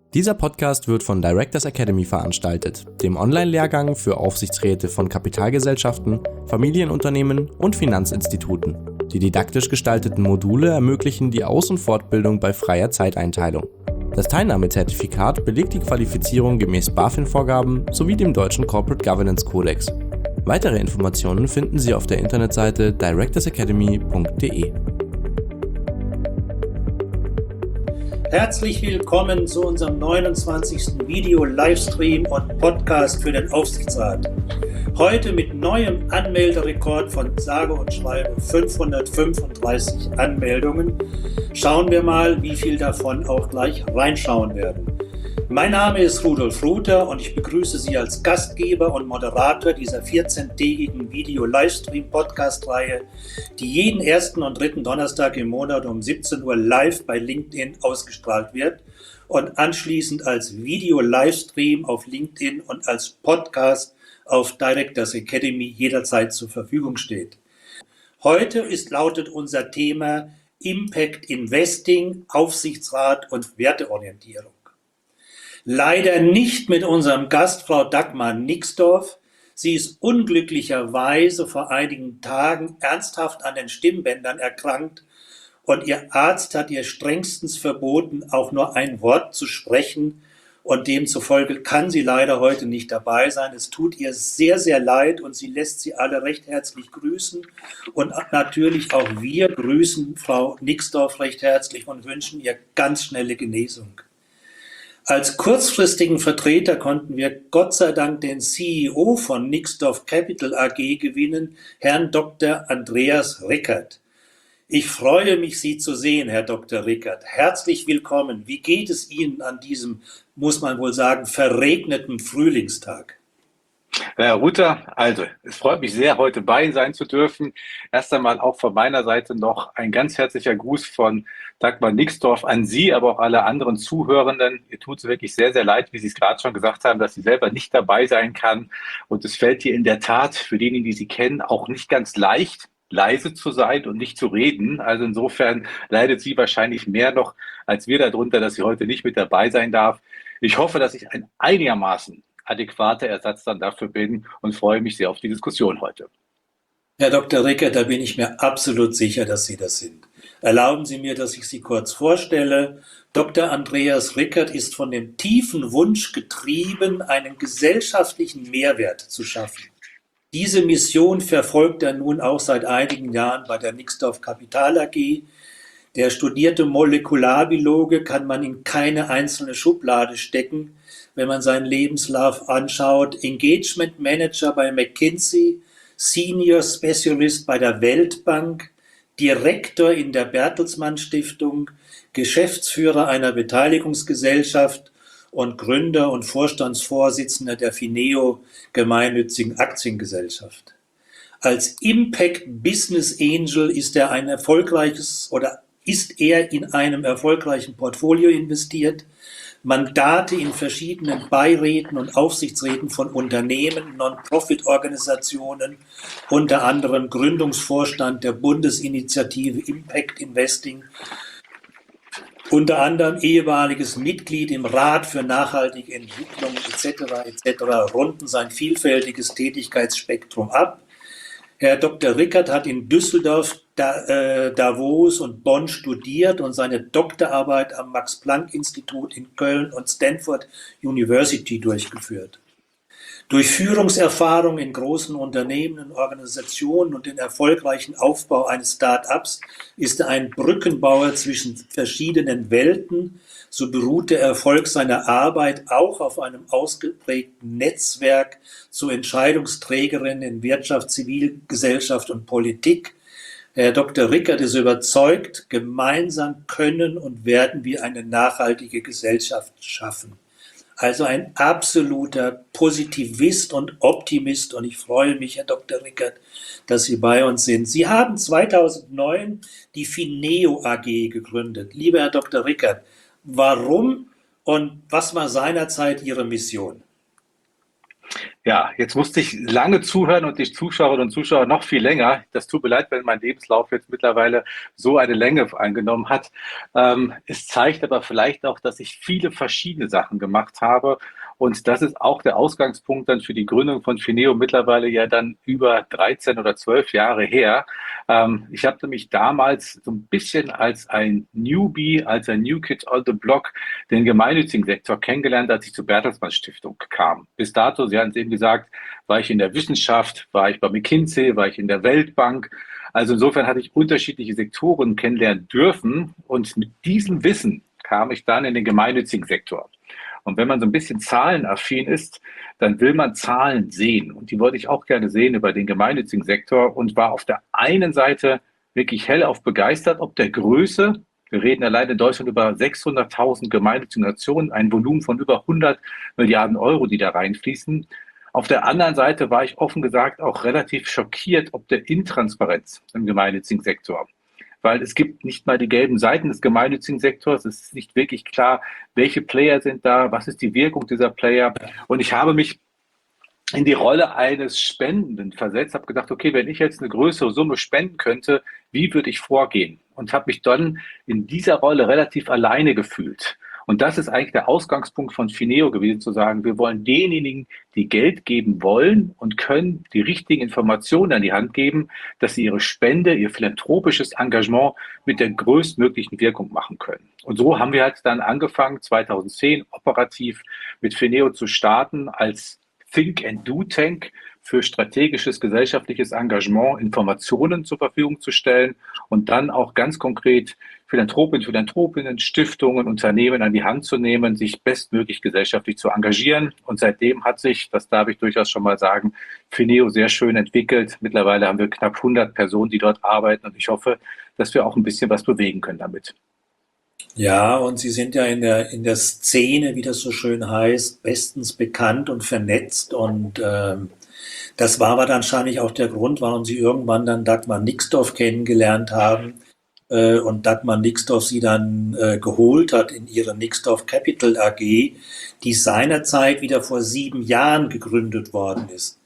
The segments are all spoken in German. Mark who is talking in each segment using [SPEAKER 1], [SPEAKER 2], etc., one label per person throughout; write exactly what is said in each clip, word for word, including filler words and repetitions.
[SPEAKER 1] Dieser Podcast wird von Directors Academy veranstaltet, dem Online-Lehrgang für Aufsichtsräte von Kapitalgesellschaften, Familienunternehmen und Finanzinstituten. Die didaktisch gestalteten Module ermöglichen die Aus- und Fortbildung bei freier Zeiteinteilung. Das Teilnahmezertifikat belegt die Qualifizierung gemäß BaFin-Vorgaben sowie dem deutschen Corporate Governance Kodex. Weitere Informationen finden Sie auf der Internetseite directors academy punkt de.
[SPEAKER 2] Herzlich willkommen zu unserem neunundzwanzigsten Video-Livestream und Podcast für den Aufsichtsrat. Heute mit neuem Anmelderekord von sage und schreibe fünfhundertfünfunddreißig Anmeldungen. Schauen wir mal, wie viel davon auch gleich reinschauen werden. Mein Name ist Rudolf Ruther und ich begrüße Sie als Gastgeber und Moderator dieser vierzehntägigen Video-Livestream-Podcast-Reihe, die jeden ersten und dritten Donnerstag im Monat um siebzehn Uhr live bei LinkedIn ausgestrahlt wird und anschließend als Video-Livestream auf LinkedIn und als Podcast auf Directors Academy jederzeit zur Verfügung steht. Heute ist lautet unser Thema Impact Investing, Aufsichtsrat und Werteorientierung. Leider nicht mit unserem Gast Frau Dagmar Nixdorf. Sie ist unglücklicherweise vor einigen Tagen ernsthaft an den Stimmbändern erkrankt und ihr Arzt hat ihr strengstens verboten, auch nur ein Wort zu sprechen und demzufolge kann sie leider heute nicht dabei sein. Es tut ihr sehr, sehr leid und sie lässt sie alle recht herzlich grüßen und natürlich auch wir grüßen Frau Nixdorf recht herzlich und wünschen ihr ganz schnelle Genesung. Als kurzfristigen Vertreter konnten wir Gott sei Dank den C E O von Nixdorf Capital A G gewinnen, Herrn Doktor Andreas Rickert. Ich freue mich, Sie zu sehen, Herr Doktor Rickert. Herzlich willkommen. Wie geht es Ihnen an diesem, muss man wohl sagen, verregneten Frühlingstag?
[SPEAKER 3] Herr Ruther, also es freut mich sehr, heute bei Ihnen sein zu dürfen. Erst einmal auch von meiner Seite noch ein ganz herzlicher Gruß von Dagmar Nixdorf an Sie, aber auch alle anderen Zuhörenden. Ihr tut es wirklich sehr, sehr leid, wie Sie es gerade schon gesagt haben, dass sie selber nicht dabei sein kann. Und es fällt ihr in der Tat, für diejenigen, die Sie kennen, auch nicht ganz leicht, leise zu sein und nicht zu reden. Also insofern leidet sie wahrscheinlich mehr noch als wir darunter, dass sie heute nicht mit dabei sein darf. Ich hoffe, dass ich ein einigermaßen adäquater Ersatz dann dafür bin und freue mich sehr auf die Diskussion heute.
[SPEAKER 2] Herr Doktor Rickert, da bin ich mir absolut sicher, dass Sie das sind. Erlauben Sie mir, dass ich Sie kurz vorstelle. Doktor Andreas Rickert ist von dem tiefen Wunsch getrieben, einen gesellschaftlichen Mehrwert zu schaffen. Diese Mission verfolgt er nun auch seit einigen Jahren bei der Nixdorf Capital A G. Der studierte Molekularbiologe kann man in keine einzelne Schublade stecken. Wenn man seinen Lebenslauf anschaut, Engagement Manager bei McKinsey, Senior Specialist bei der Weltbank, Direktor in der Bertelsmann Stiftung, Geschäftsführer einer Beteiligungsgesellschaft und Gründer und Vorstandsvorsitzender der Fineo gemeinnützigen Aktiengesellschaft. Als Impact Business Angel ist er ein erfolgreiches oder ist er in einem erfolgreichen Portfolio investiert, Mandate in verschiedenen Beiräten und Aufsichtsräten von Unternehmen, Non-Profit-Organisationen, unter anderem Gründungsvorstand der Bundesinitiative Impact Investing, unter anderem ehemaliges Mitglied im Rat für nachhaltige Entwicklung et cetera et cetera runden sein vielfältiges Tätigkeitsspektrum ab. Herr Doktor Rickert hat in Düsseldorf, Davos und Bonn studiert und seine Doktorarbeit am Max-Planck-Institut in Köln und Stanford University durchgeführt. Durch Führungserfahrung in großen Unternehmen und Organisationen und den erfolgreichen Aufbau eines Start-ups ist er ein Brückenbauer zwischen verschiedenen Welten. So beruht der Erfolg seiner Arbeit auch auf einem ausgeprägten Netzwerk zu Entscheidungsträgerinnen in Wirtschaft, Zivilgesellschaft und Politik. Herr Doktor Rickert ist überzeugt, gemeinsam können und werden wir eine nachhaltige Gesellschaft schaffen. Also ein absoluter Positivist und Optimist und ich freue mich, Herr Doktor Rickert, dass Sie bei uns sind. Sie haben zweitausendneun die Fineo A G gegründet. Lieber Herr Doktor Rickert, warum und was war seinerzeit Ihre Mission?
[SPEAKER 3] Ja, jetzt musste ich lange zuhören und die Zuschauerinnen und Zuschauer noch viel länger. Das tut mir leid, wenn mein Lebenslauf jetzt mittlerweile so eine Länge eingenommen hat. Ähm, es zeigt aber vielleicht auch, dass ich viele verschiedene Sachen gemacht habe. Und das ist auch der Ausgangspunkt dann für die Gründung von Fineo, mittlerweile ja dann über dreizehn oder zwölf Jahre her. Ähm, ich habe nämlich damals so ein bisschen als ein Newbie, als ein New Kid on the Block den gemeinnützigen Sektor kennengelernt, als ich zur Bertelsmann Stiftung kam. Bis dato, Sie hatten es eben gesagt, war ich in der Wissenschaft, war ich bei McKinsey, war ich in der Weltbank. Also insofern hatte ich unterschiedliche Sektoren kennenlernen dürfen und mit diesem Wissen kam ich dann in den gemeinnützigen Sektor. Und wenn man so ein bisschen zahlenaffin ist, dann will man Zahlen sehen. Und die wollte ich auch gerne sehen über den gemeinnützigen Sektor und war auf der einen Seite wirklich hellauf begeistert, ob der Größe. Wir reden allein in Deutschland über sechshunderttausend gemeinnützige Nationen, ein Volumen von über hundert Milliarden Euro, die da reinfließen. Auf der anderen Seite war ich offen gesagt auch relativ schockiert, ob der Intransparenz im gemeinnützigen Sektor. Weil es gibt nicht mal die gelben Seiten des gemeinnützigen Sektors. Es ist nicht wirklich klar, welche Player sind da, was ist die Wirkung dieser Player. Und ich habe mich in die Rolle eines Spendenden versetzt, habe gedacht, okay, wenn ich jetzt eine größere Summe spenden könnte, wie würde ich vorgehen? Und habe mich dann in dieser Rolle relativ alleine gefühlt. Und das ist eigentlich der Ausgangspunkt von Fineo gewesen, zu sagen, wir wollen denjenigen, die Geld geben wollen und können, die richtigen Informationen an die Hand geben, dass sie ihre Spende, ihr philanthropisches Engagement mit der größtmöglichen Wirkung machen können. Und so haben wir halt dann angefangen, zweitausendzehn operativ mit Fineo zu starten als Think and Do Tank für strategisches gesellschaftliches Engagement Informationen zur Verfügung zu stellen und dann auch ganz konkret Philanthropinnen, Philanthropinnen, Stiftungen, Unternehmen an die Hand zu nehmen, sich bestmöglich gesellschaftlich zu engagieren. Und seitdem hat sich, das darf ich durchaus schon mal sagen, Fineo sehr schön entwickelt. Mittlerweile haben wir knapp hundert Personen, die dort arbeiten und ich hoffe, dass wir auch ein bisschen was bewegen können damit.
[SPEAKER 2] Ja, und Sie sind ja in der, in der Szene, wie das so schön heißt, bestens bekannt und vernetzt. Und ähm, das war aber dann wahrscheinlich auch der Grund, warum Sie irgendwann dann Dagmar Nixdorf kennengelernt haben äh, und Dagmar Nixdorf Sie dann äh, geholt hat in ihre Nixdorf Capital A G, die seinerzeit wieder vor sieben Jahren gegründet worden ist.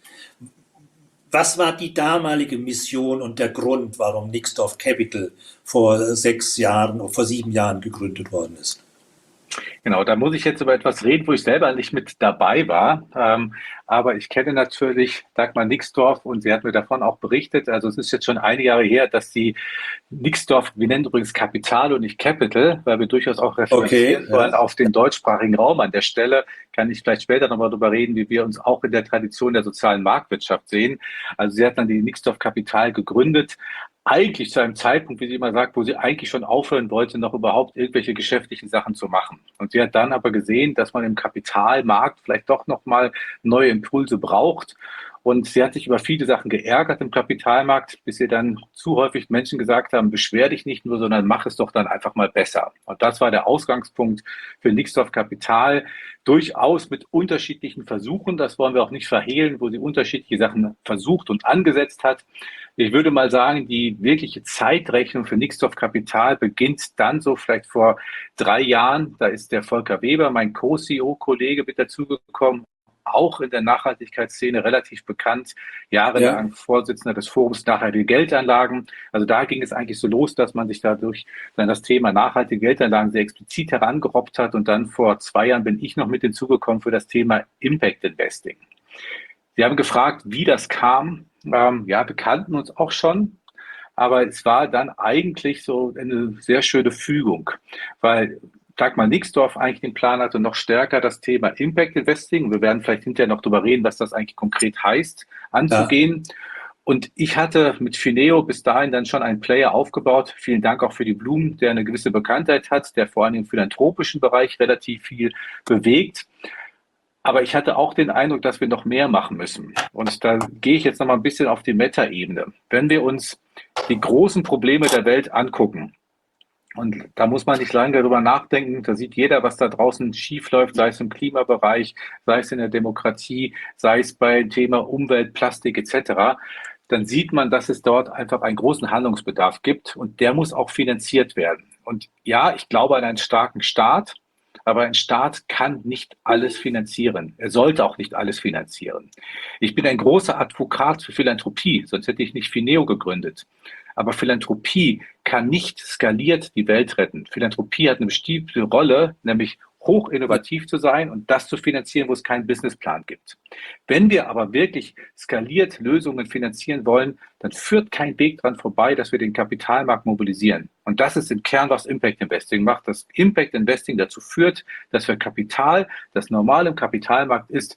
[SPEAKER 2] Was war die damalige Mission und der Grund, warum Nixdorf Capital vor sechs Jahren, vor sieben Jahren gegründet worden ist?
[SPEAKER 3] Genau, da muss ich jetzt über etwas reden, wo ich selber nicht mit dabei war. Ähm, aber ich kenne natürlich Dagmar Nixdorf und sie hat mir davon auch berichtet. Also es ist jetzt schon einige Jahre her, dass die Nixdorf, wir nennen übrigens Kapital und nicht Capital, weil wir durchaus auch referenzieren
[SPEAKER 2] Okay,
[SPEAKER 3] wollen
[SPEAKER 2] ja.
[SPEAKER 3] auf den deutschsprachigen Raum. An der Stelle kann ich vielleicht später nochmal darüber reden, wie wir uns auch in der Tradition der sozialen Marktwirtschaft sehen. Also sie hat dann die Nixdorf Kapital gegründet. Eigentlich zu einem Zeitpunkt, wie sie immer sagt, wo sie eigentlich schon aufhören wollte, noch überhaupt irgendwelche geschäftlichen Sachen zu machen. Und sie hat dann aber gesehen, dass man im Kapitalmarkt vielleicht doch nochmal neue Impulse braucht. Und sie hat sich über viele Sachen geärgert im Kapitalmarkt, bis ihr dann zu häufig Menschen gesagt haben, beschwer dich nicht nur, sondern mach es doch dann einfach mal besser. Und das war der Ausgangspunkt für Nixdorf Kapital, durchaus mit unterschiedlichen Versuchen. Das wollen wir auch nicht verhehlen, wo sie unterschiedliche Sachen versucht und angesetzt hat. Ich würde mal sagen, die wirkliche Zeitrechnung für Nixdorf Kapital beginnt dann so vielleicht vor drei Jahren. Da ist der Volker Weber, mein Co-C E O-Kollege, mit dazugekommen, auch in der Nachhaltigkeitsszene relativ bekannt,
[SPEAKER 2] Ja,
[SPEAKER 3] jahrelang Vorsitzender des Forums Nachhaltige Geldanlagen. Also da ging es eigentlich so los, dass man sich dadurch dann das Thema nachhaltige Geldanlagen sehr explizit herangerobbt hat. Und dann vor zwei Jahren bin ich noch mit hinzugekommen für das Thema Impact Investing. Sie haben gefragt, wie das kam. Ähm, ja, wir kannten uns auch schon, aber es war dann eigentlich so eine sehr schöne Fügung, weil Dagmar Nixdorf eigentlich den Plan hatte, noch stärker das Thema Impact Investing, wir werden vielleicht hinterher noch darüber reden, was das eigentlich konkret heißt,
[SPEAKER 2] ja.
[SPEAKER 3] anzugehen. Und ich hatte mit Fineo bis dahin dann schon einen Player aufgebaut. Vielen Dank auch für die Blumen, der eine gewisse Bekanntheit hat, der vor allem im philanthropischen Bereich relativ viel bewegt. Aber ich hatte auch den Eindruck, dass wir noch mehr machen müssen. Und da gehe ich jetzt noch mal ein bisschen auf die Meta-Ebene. Wenn wir uns die großen Probleme der Welt angucken, und da muss man nicht lange darüber nachdenken, da sieht jeder, was da draußen schiefläuft, sei es im Klimabereich, sei es in der Demokratie, sei es beim Thema Umwelt, Plastik et cetera, dann sieht man, dass es dort einfach einen großen Handlungsbedarf gibt und der muss auch finanziert werden. Und ja, ich glaube an einen starken Staat, Aber ein Staat kann nicht alles finanzieren. Er sollte auch nicht alles finanzieren. Ich bin ein großer Advokat für Philanthropie, sonst hätte ich nicht Fineo gegründet. Aber Philanthropie kann nicht skaliert die Welt retten. Philanthropie hat eine bestimmte Rolle, nämlich hoch innovativ zu sein und das zu finanzieren, wo es keinen Businessplan gibt. Wenn wir aber wirklich skaliert Lösungen finanzieren wollen, dann führt kein Weg dran vorbei, dass wir den Kapitalmarkt mobilisieren. Und das ist im Kern, was Impact Investing macht. Das Impact Investing dazu führt, dass wir Kapital, das normal im Kapitalmarkt ist,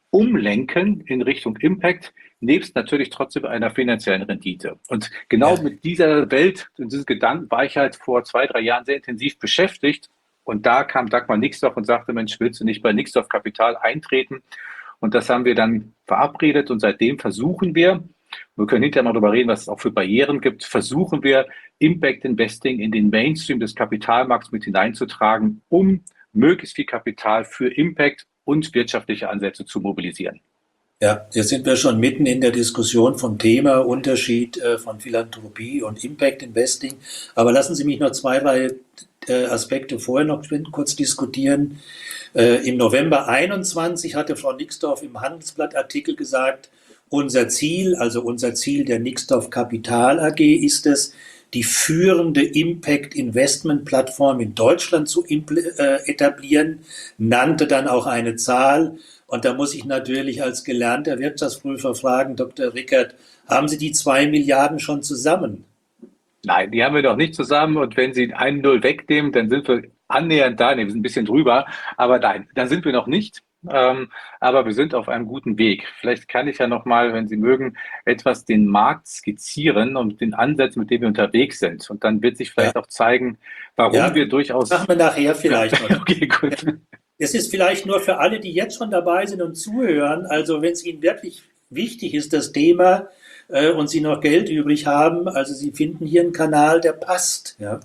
[SPEAKER 3] umlenken in Richtung Impact, nebst natürlich trotzdem einer finanziellen Rendite. Und genau ja. mit dieser Welt und diesem Gedanken war ich halt vor zwei, drei Jahren sehr intensiv beschäftigt. Und da kam Dagmar Nixdorf und sagte, Mensch, willst du nicht bei Nixdorf Kapital eintreten? Und das haben wir dann verabredet und seitdem versuchen wir, wir können hinterher noch darüber reden, was es auch für Barrieren gibt, versuchen wir, Impact Investing in den Mainstream des Kapitalmarkts mit hineinzutragen, um möglichst viel Kapital für Impact und wirtschaftliche Ansätze zu mobilisieren.
[SPEAKER 2] Ja, jetzt sind wir schon mitten in der Diskussion vom Thema Unterschied äh, von Philanthropie und Impact Investing. Aber lassen Sie mich noch zwei, drei äh, Aspekte vorher noch kurz diskutieren. Äh, Im November einundzwanzig hatte Frau Nixdorf im Handelsblatt-Artikel gesagt, unser Ziel, also unser Ziel der Nixdorf Kapital A G ist es, die führende Impact-Investment-Plattform in Deutschland zu äh, etablieren, nannte dann auch eine Zahl. Und da muss ich natürlich als gelernter Wirtschaftsprüfer fragen, Doktor Rickert, haben Sie die zwei Milliarden schon zusammen?
[SPEAKER 3] Nein, die haben wir noch nicht zusammen. Und wenn Sie ein Null wegnehmen, dann sind wir annähernd da. Nee, wir sind ein bisschen drüber. Aber nein, da sind wir noch nicht. Ähm, aber wir sind auf einem guten Weg. Vielleicht kann ich ja noch mal, wenn Sie mögen, etwas den Markt skizzieren und den Ansatz, mit dem wir unterwegs sind. Und dann wird sich vielleicht ja. auch zeigen, warum ja, wir durchaus...
[SPEAKER 2] Machen wir nachher vielleicht.
[SPEAKER 3] Okay, gut.
[SPEAKER 2] Es ist vielleicht nur für alle, die jetzt schon dabei sind und zuhören, also wenn es Ihnen wirklich wichtig ist, das Thema, äh, und Sie noch Geld übrig haben, also Sie finden hier einen Kanal, der passt. Ja.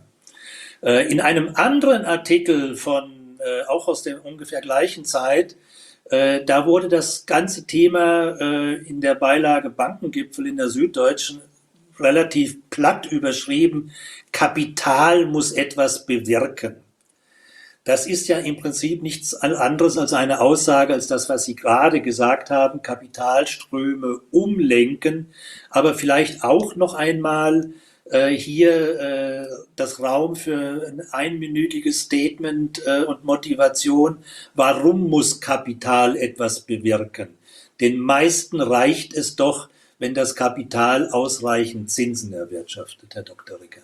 [SPEAKER 2] Äh, in einem anderen Artikel von, äh, auch aus der ungefähr gleichen Zeit, äh, da wurde das ganze Thema äh, in der Beilage Bankengipfel in der Süddeutschen relativ platt überschrieben, Kapital muss etwas bewirken. Das ist ja im Prinzip nichts anderes als eine Aussage, als das, was Sie gerade gesagt haben, Kapitalströme umlenken, aber vielleicht auch noch einmal äh, hier äh, das Raum für ein einminütiges Statement äh, und Motivation. Warum muss Kapital etwas bewirken? Den meisten reicht es doch, wenn das Kapital ausreichend Zinsen erwirtschaftet, Herr Doktor Rickert.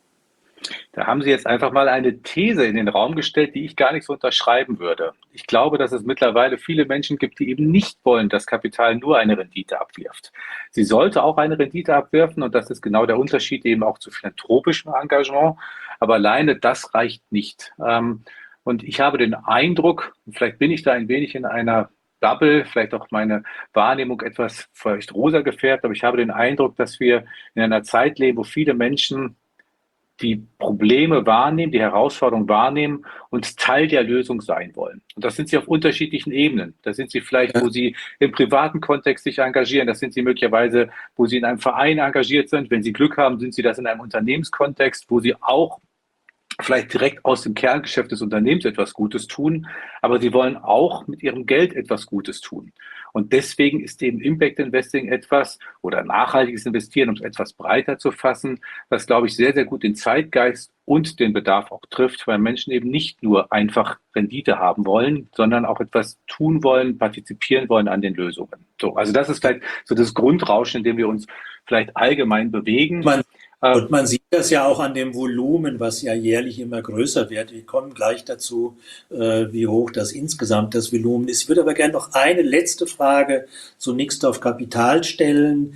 [SPEAKER 3] Da haben Sie jetzt einfach mal eine These in den Raum gestellt, die ich gar nicht so unterschreiben würde. Ich glaube, dass es mittlerweile viele Menschen gibt, die eben nicht wollen, dass Kapital nur eine Rendite abwirft. Sie sollte auch eine Rendite abwerfen und das ist genau der Unterschied eben auch zu philanthropischem Engagement. Aber alleine das reicht nicht. Und ich habe den Eindruck, vielleicht bin ich da ein wenig in einer Bubble, vielleicht auch meine Wahrnehmung etwas vielleicht rosa gefärbt, aber ich habe den Eindruck, dass wir in einer Zeit leben, wo viele Menschen die Probleme wahrnehmen, die Herausforderungen wahrnehmen und Teil der Lösung sein wollen. Und das sind sie auf unterschiedlichen Ebenen. Das sind sie vielleicht, wo sie im privaten Kontext sich engagieren. Das sind sie möglicherweise, wo sie in einem Verein engagiert sind. Wenn sie Glück haben, sind sie das in einem Unternehmenskontext, wo sie auch vielleicht direkt aus dem Kerngeschäft des Unternehmens etwas Gutes tun, aber sie wollen auch mit ihrem Geld etwas Gutes tun. Und deswegen ist eben Impact Investing etwas oder nachhaltiges Investieren, um es etwas breiter zu fassen, was, glaube ich, sehr, sehr gut den Zeitgeist und den Bedarf auch trifft, weil Menschen eben nicht nur einfach Rendite haben wollen, sondern auch etwas tun wollen, partizipieren wollen an den Lösungen. So, also das ist vielleicht so das Grundrauschen, in dem wir uns vielleicht allgemein bewegen.
[SPEAKER 2] Man Und man sieht das ja auch an dem Volumen, was ja jährlich immer größer wird. Wir kommen gleich dazu, wie hoch das insgesamt das Volumen ist. Ich würde aber gerne noch eine letzte Frage zu Nixdorf Kapital stellen.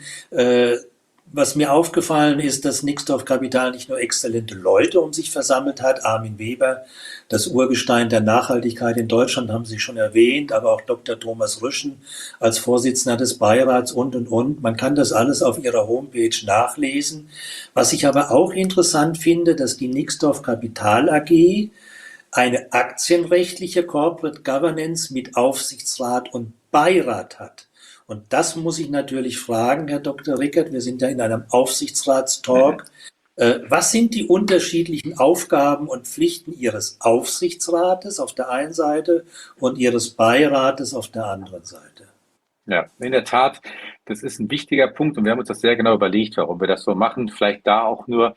[SPEAKER 2] Was mir aufgefallen ist, dass Nixdorf Kapital nicht nur exzellente Leute um sich versammelt hat, Armin Weber, das Urgestein der Nachhaltigkeit in Deutschland, haben Sie schon erwähnt, aber auch Doktor Thomas Rüschen als Vorsitzender des Beirats und, und, und. Man kann das alles auf Ihrer Homepage nachlesen. Was ich aber auch interessant finde, dass die Nixdorf Kapital A G eine aktienrechtliche Corporate Governance mit Aufsichtsrat und Beirat hat. Und das muss ich natürlich fragen, Herr Doktor Rickert, wir sind ja in einem Aufsichtsratstalk. Äh, was sind die unterschiedlichen Aufgaben und Pflichten Ihres Aufsichtsrates auf der einen Seite und Ihres Beirates auf der anderen Seite?
[SPEAKER 3] Ja, in der Tat, das ist ein wichtiger Punkt und wir haben uns das sehr genau überlegt, warum wir das so machen. Vielleicht da auch nur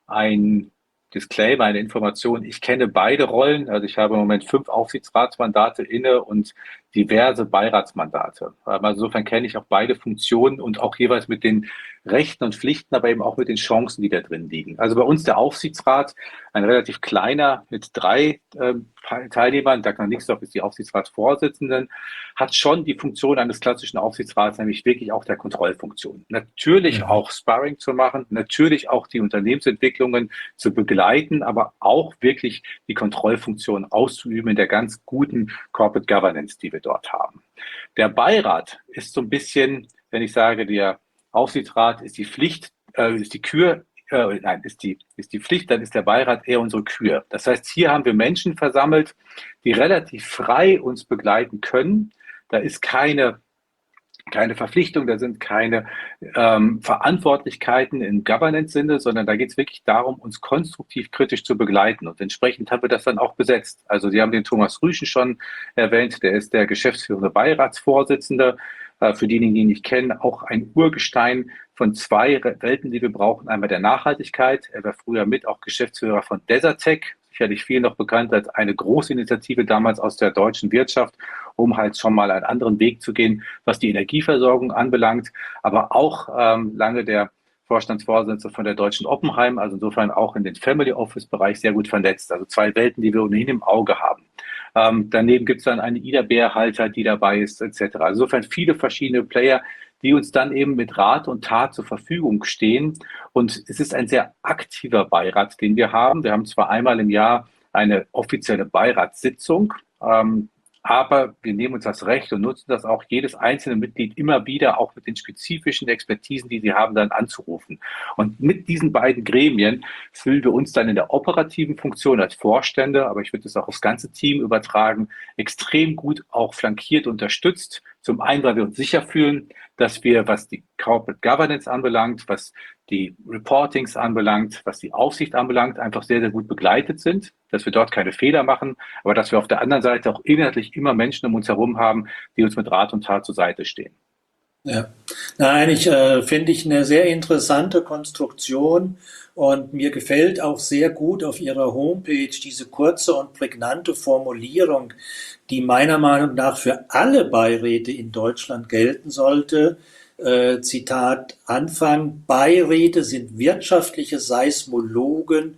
[SPEAKER 3] ein Disclaimer, eine Information. Ich kenne beide Rollen. Also ich habe im Moment fünf Aufsichtsratsmandate inne und diverse Beiratsmandate. Also insofern kenne ich auch beide Funktionen und auch jeweils mit den Rechten und Pflichten, aber eben auch mit den Chancen, die da drin liegen. Also bei uns der Aufsichtsrat, ein relativ kleiner mit drei äh, Teilnehmern, Dagmar Nixdorf ist die Aufsichtsratsvorsitzende, hat schon die Funktion eines klassischen Aufsichtsrats, nämlich wirklich auch der Kontrollfunktion. Natürlich
[SPEAKER 2] Mhm.
[SPEAKER 3] auch Sparring zu machen, natürlich auch die Unternehmensentwicklungen zu begleiten, aber auch wirklich die Kontrollfunktion auszuüben in der ganz guten Corporate Governance, die wir dort haben. Der Beirat ist so ein bisschen, wenn ich sage, der Aufsichtsrat ist die Pflicht, äh, ist die Kür, äh, nein, ist die, ist die Pflicht, dann ist der Beirat eher unsere Kür. Das heißt, hier haben wir Menschen versammelt, die relativ frei uns begleiten können. Da ist keine keine Verpflichtung, da sind keine ähm, Verantwortlichkeiten im Governance-Sinne, sondern da geht es wirklich darum, uns konstruktiv kritisch zu begleiten. Und entsprechend haben wir das dann auch besetzt. Also Sie haben den Thomas Rüschen schon erwähnt, der ist der geschäftsführende Beiratsvorsitzende. Äh, für diejenigen, die ihn nicht kennen, auch ein Urgestein von zwei Welten, die wir brauchen. Einmal der Nachhaltigkeit. Er war früher mit auch Geschäftsführer von Desertec, sicherlich viel noch bekannt als eine große Initiative damals aus der deutschen Wirtschaft, um halt schon mal einen anderen Weg zu gehen, was die Energieversorgung anbelangt, aber auch ähm, lange der Vorstandsvorsitzende von der Deutschen Oppenheim, also insofern auch in den Family Office Bereich sehr gut vernetzt. Also zwei Welten, die wir ohnehin im Auge haben. Ähm, daneben gibt es dann eine Ida Bärhalter, die dabei ist, et cetera. Also insofern viele verschiedene Player, die uns dann eben mit Rat und Tat zur Verfügung stehen. Und es ist ein sehr aktiver Beirat, den wir haben. Wir haben zwar einmal im Jahr eine offizielle Beiratssitzung, ähm, aber wir nehmen uns das Recht und nutzen das auch, jedes einzelne Mitglied immer wieder auch mit den spezifischen Expertisen, die sie haben, dann anzurufen. Und mit diesen beiden Gremien fühlen wir uns dann in der operativen Funktion als Vorstände, aber ich würde es auch aufs ganze Team übertragen, extrem gut auch flankiert unterstützt. Zum einen, weil wir uns sicher fühlen, dass wir, was die Corporate Governance anbelangt, was die Reportings anbelangt, was die Aufsicht anbelangt, einfach sehr, sehr gut begleitet sind, dass wir dort keine Fehler machen, aber dass wir auf der anderen Seite auch inhaltlich immer Menschen um uns herum haben, die uns mit Rat und Tat zur Seite stehen.
[SPEAKER 2] Ja, nein, ich äh, finde ich eine sehr interessante Konstruktion und mir gefällt auch sehr gut auf Ihrer Homepage diese kurze und prägnante Formulierung, die meiner Meinung nach für alle Beiräte in Deutschland gelten sollte. Äh, Zitat Anfang: Beiräte sind wirtschaftliche Seismologen,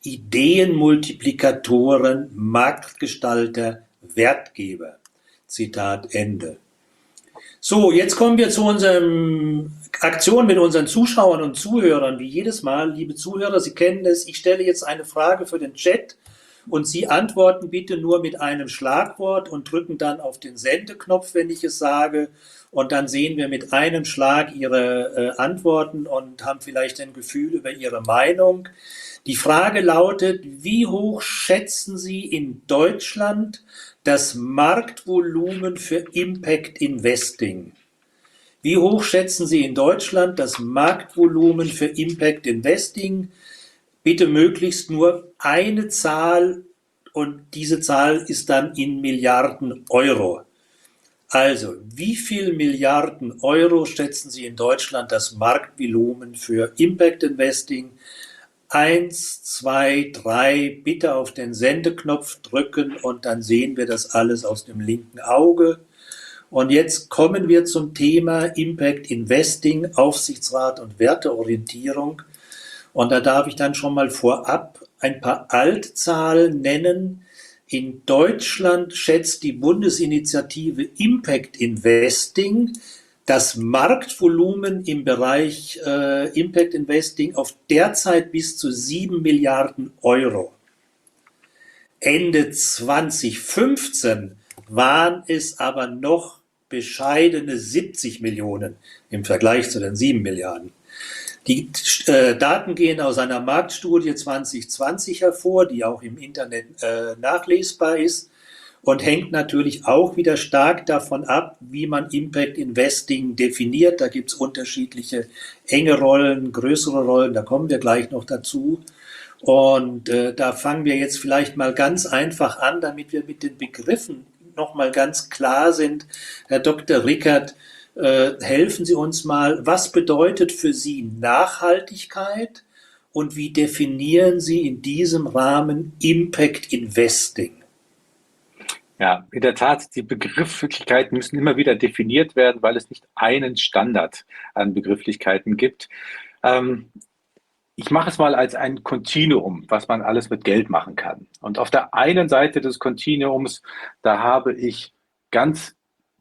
[SPEAKER 2] Ideenmultiplikatoren, Marktgestalter, Wertgeber. Zitat Ende. So, jetzt kommen wir zu unserer Aktion mit unseren Zuschauern und Zuhörern. Wie jedes Mal, liebe Zuhörer, Sie kennen es, ich stelle jetzt eine Frage für den Chat und Sie antworten bitte nur mit einem Schlagwort und drücken dann auf den Sendeknopf, wenn ich es sage. Und dann sehen wir mit einem Schlag Ihre äh, Antworten und haben vielleicht ein Gefühl über Ihre Meinung. Die Frage lautet: Wie hoch schätzen Sie in Deutschland das Marktvolumen für Impact Investing? Wie hoch schätzen Sie in Deutschland das Marktvolumen für Impact Investing? Bitte möglichst nur eine Zahl und diese Zahl ist dann in Milliarden Euro. Also, wie viel Milliarden Euro schätzen Sie in Deutschland das Marktvolumen für Impact Investing? Eins, zwei, drei, bitte auf den Sendeknopf drücken und dann sehen wir das alles aus dem linken Auge. Und jetzt kommen wir zum Thema Impact Investing, Aufsichtsrat und Werteorientierung. Und da darf ich dann schon mal vorab ein paar Altzahlen nennen. In Deutschland schätzt die Bundesinitiative Impact Investing das Marktvolumen im Bereich äh, Impact Investing auf derzeit bis zu sieben Milliarden Euro. Ende zweitausendfünfzehn waren es aber noch bescheidene siebzig Millionen im Vergleich zu den sieben Milliarden. Die äh, Daten gehen aus einer Marktstudie zwanzig zwanzig hervor, die auch im Internet äh, nachlesbar ist. und hängt natürlich auch wieder stark davon ab, wie man Impact Investing definiert. Da gibt es unterschiedliche enge Rollen, größere Rollen, da kommen wir gleich noch dazu. Und äh, da fangen wir jetzt vielleicht mal ganz einfach an, damit wir mit den Begriffen nochmal ganz klar sind. Herr Doktor Rickert, äh, helfen Sie uns mal, was bedeutet für Sie Nachhaltigkeit und wie definieren Sie in diesem Rahmen Impact Investing?
[SPEAKER 3] Ja, in der Tat, die Begrifflichkeiten müssen immer wieder definiert werden, weil es nicht einen Standard an Begrifflichkeiten gibt. Ähm, ich mache es mal als ein Kontinuum, was man alles mit Geld machen kann. Und auf der einen Seite des Kontinuums, da habe ich ganz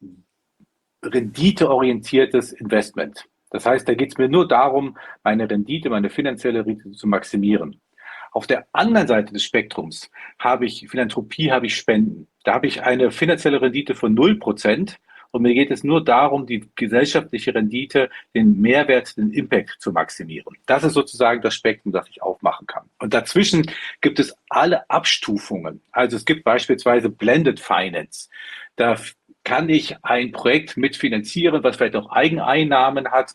[SPEAKER 3] renditeorientiertes Investment. Das heißt, da geht es mir nur darum, meine Rendite, meine finanzielle Rendite zu maximieren. Auf der anderen Seite des Spektrums habe ich Philanthropie, habe ich Spenden. Da habe ich eine finanzielle Rendite von null Prozent und mir geht es nur darum, die gesellschaftliche Rendite, den Mehrwert, den Impact zu maximieren. Das ist sozusagen das Spektrum, das ich aufmachen kann. Und dazwischen gibt es alle Abstufungen. Also es gibt beispielsweise Blended Finance. Da kann ich ein Projekt mitfinanzieren, was vielleicht auch Eigeneinnahmen hat.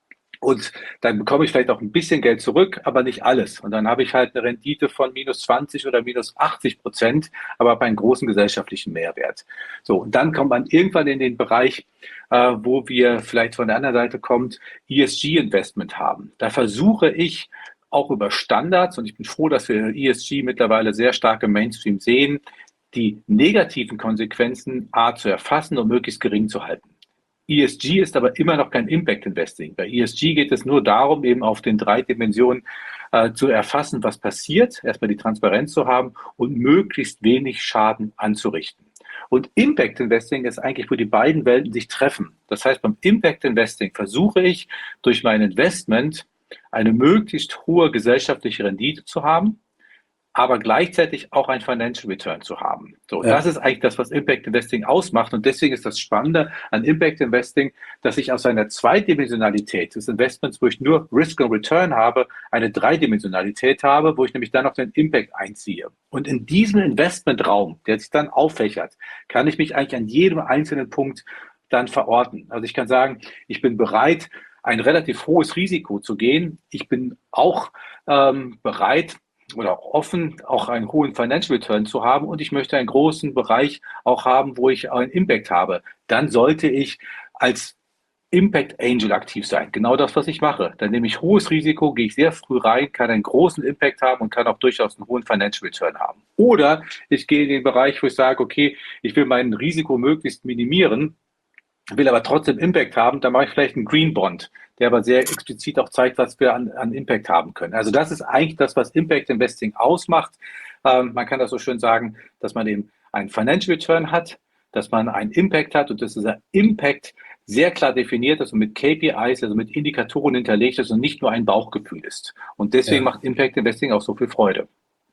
[SPEAKER 3] Und dann bekomme ich vielleicht auch ein bisschen Geld zurück, aber nicht alles. Und dann habe ich halt eine Rendite von minus zwanzig oder minus achtzig Prozent, aber habe einen großen gesellschaftlichen Mehrwert. So, und dann kommt man irgendwann in den Bereich, äh, wo wir vielleicht von der anderen Seite kommt, E S G-Investment haben. Da versuche ich auch über Standards, und ich bin froh, dass wir E S G mittlerweile sehr stark im Mainstream sehen, die negativen Konsequenzen A zu erfassen und möglichst gering zu halten. E S G ist aber immer noch kein Impact Investing. Bei E S G geht es nur darum, eben auf den drei Dimensionen äh, zu erfassen, was passiert, erstmal die Transparenz zu haben und möglichst wenig Schaden anzurichten. Und Impact Investing ist eigentlich, wo die beiden Welten sich treffen. Das heißt, beim Impact Investing versuche ich durch mein Investment eine möglichst hohe gesellschaftliche Rendite zu haben, aber gleichzeitig auch ein Financial Return zu haben. So, ja. Das ist eigentlich das, was Impact Investing ausmacht. Und deswegen ist das Spannende an Impact Investing, dass ich aus einer Zweidimensionalität des Investments, wo ich nur Risk und Return habe, eine Dreidimensionalität habe, wo ich nämlich dann noch den Impact einziehe. Und in diesem Investmentraum, der sich dann auffächert, kann ich mich eigentlich an jedem einzelnen Punkt dann verorten. Also ich kann sagen, ich bin bereit, ein relativ hohes Risiko zu gehen. Ich bin auch ähm, bereit, oder auch offen, auch einen hohen Financial Return zu haben und ich möchte einen großen Bereich auch haben, wo ich einen Impact habe, dann sollte ich als Impact Angel aktiv sein. Genau das, was ich mache. Dann nehme ich hohes Risiko, gehe ich sehr früh rein, kann einen großen Impact haben und kann auch durchaus einen hohen Financial Return haben. Oder ich gehe in den Bereich, wo ich sage, okay, ich will mein Risiko möglichst minimieren, will aber trotzdem Impact haben, dann mache ich vielleicht einen Green Bond, der aber sehr explizit auch zeigt, was wir an, an Impact haben können. Also das ist eigentlich das, was Impact Investing ausmacht. Ähm, man kann das so schön sagen, dass man eben einen Financial Return hat, dass man einen Impact hat und dass dieser Impact sehr klar definiert ist und mit K P Is, also mit Indikatoren hinterlegt ist und nicht nur ein Bauchgefühl ist. Und deswegen ja. macht Impact Investing auch so viel Freude.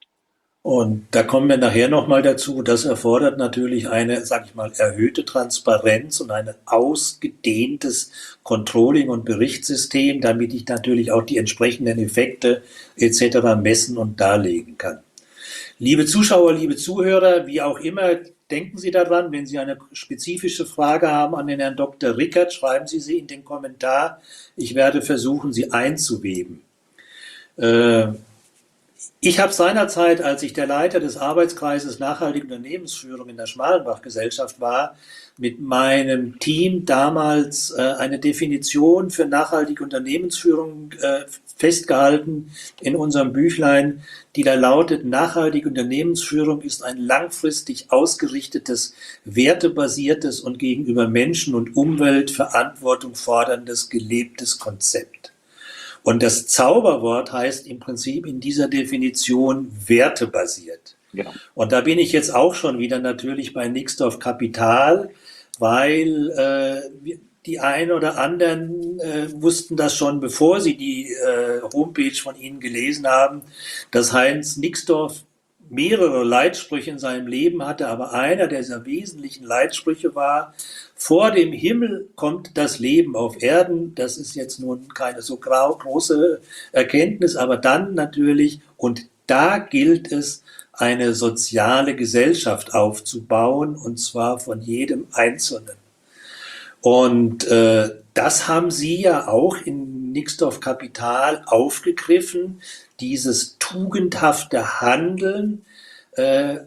[SPEAKER 2] Und da kommen wir nachher nochmal dazu. Das erfordert natürlich eine, sag ich mal, erhöhte Transparenz und ein ausgedehntes Controlling- und Berichtssystem, damit ich natürlich auch die entsprechenden Effekte et cetera messen und darlegen kann. Liebe Zuschauer, liebe Zuhörer, wie auch immer, denken Sie daran, wenn Sie eine spezifische Frage haben an den Herrn Doktor Rickert, schreiben Sie sie in den Kommentar. Ich werde versuchen, sie einzuweben. Äh, Ich habe seinerzeit, als ich der Leiter des Arbeitskreises Nachhaltige Unternehmensführung in der Schmalenbach-Gesellschaft war, mit meinem Team damals äh, eine Definition für nachhaltige Unternehmensführung äh, festgehalten in unserem Büchlein, die da lautet: Nachhaltige Unternehmensführung ist ein langfristig ausgerichtetes, wertebasiertes und gegenüber Menschen und Umwelt Verantwortung forderndes, gelebtes Konzept. Und das Zauberwort heißt im Prinzip in dieser Definition wertebasiert. Genau. Und da bin ich jetzt auch schon wieder natürlich bei Nixdorf Kapital, weil äh, die einen oder anderen äh, wussten das schon, bevor sie die äh, Homepage von Ihnen gelesen haben, dass Heinz Nixdorf mehrere Leitsprüche in seinem Leben hatte, aber einer dieser wesentlichen Leitsprüche war: Vor dem Himmel kommt das Leben auf Erden. Das ist jetzt nun keine so große Erkenntnis, aber dann natürlich, und da gilt es, eine soziale Gesellschaft aufzubauen, und zwar von jedem Einzelnen. Und äh, das haben Sie ja auch in Nixdorf Kapital aufgegriffen, dieses tugendhafte Handeln äh,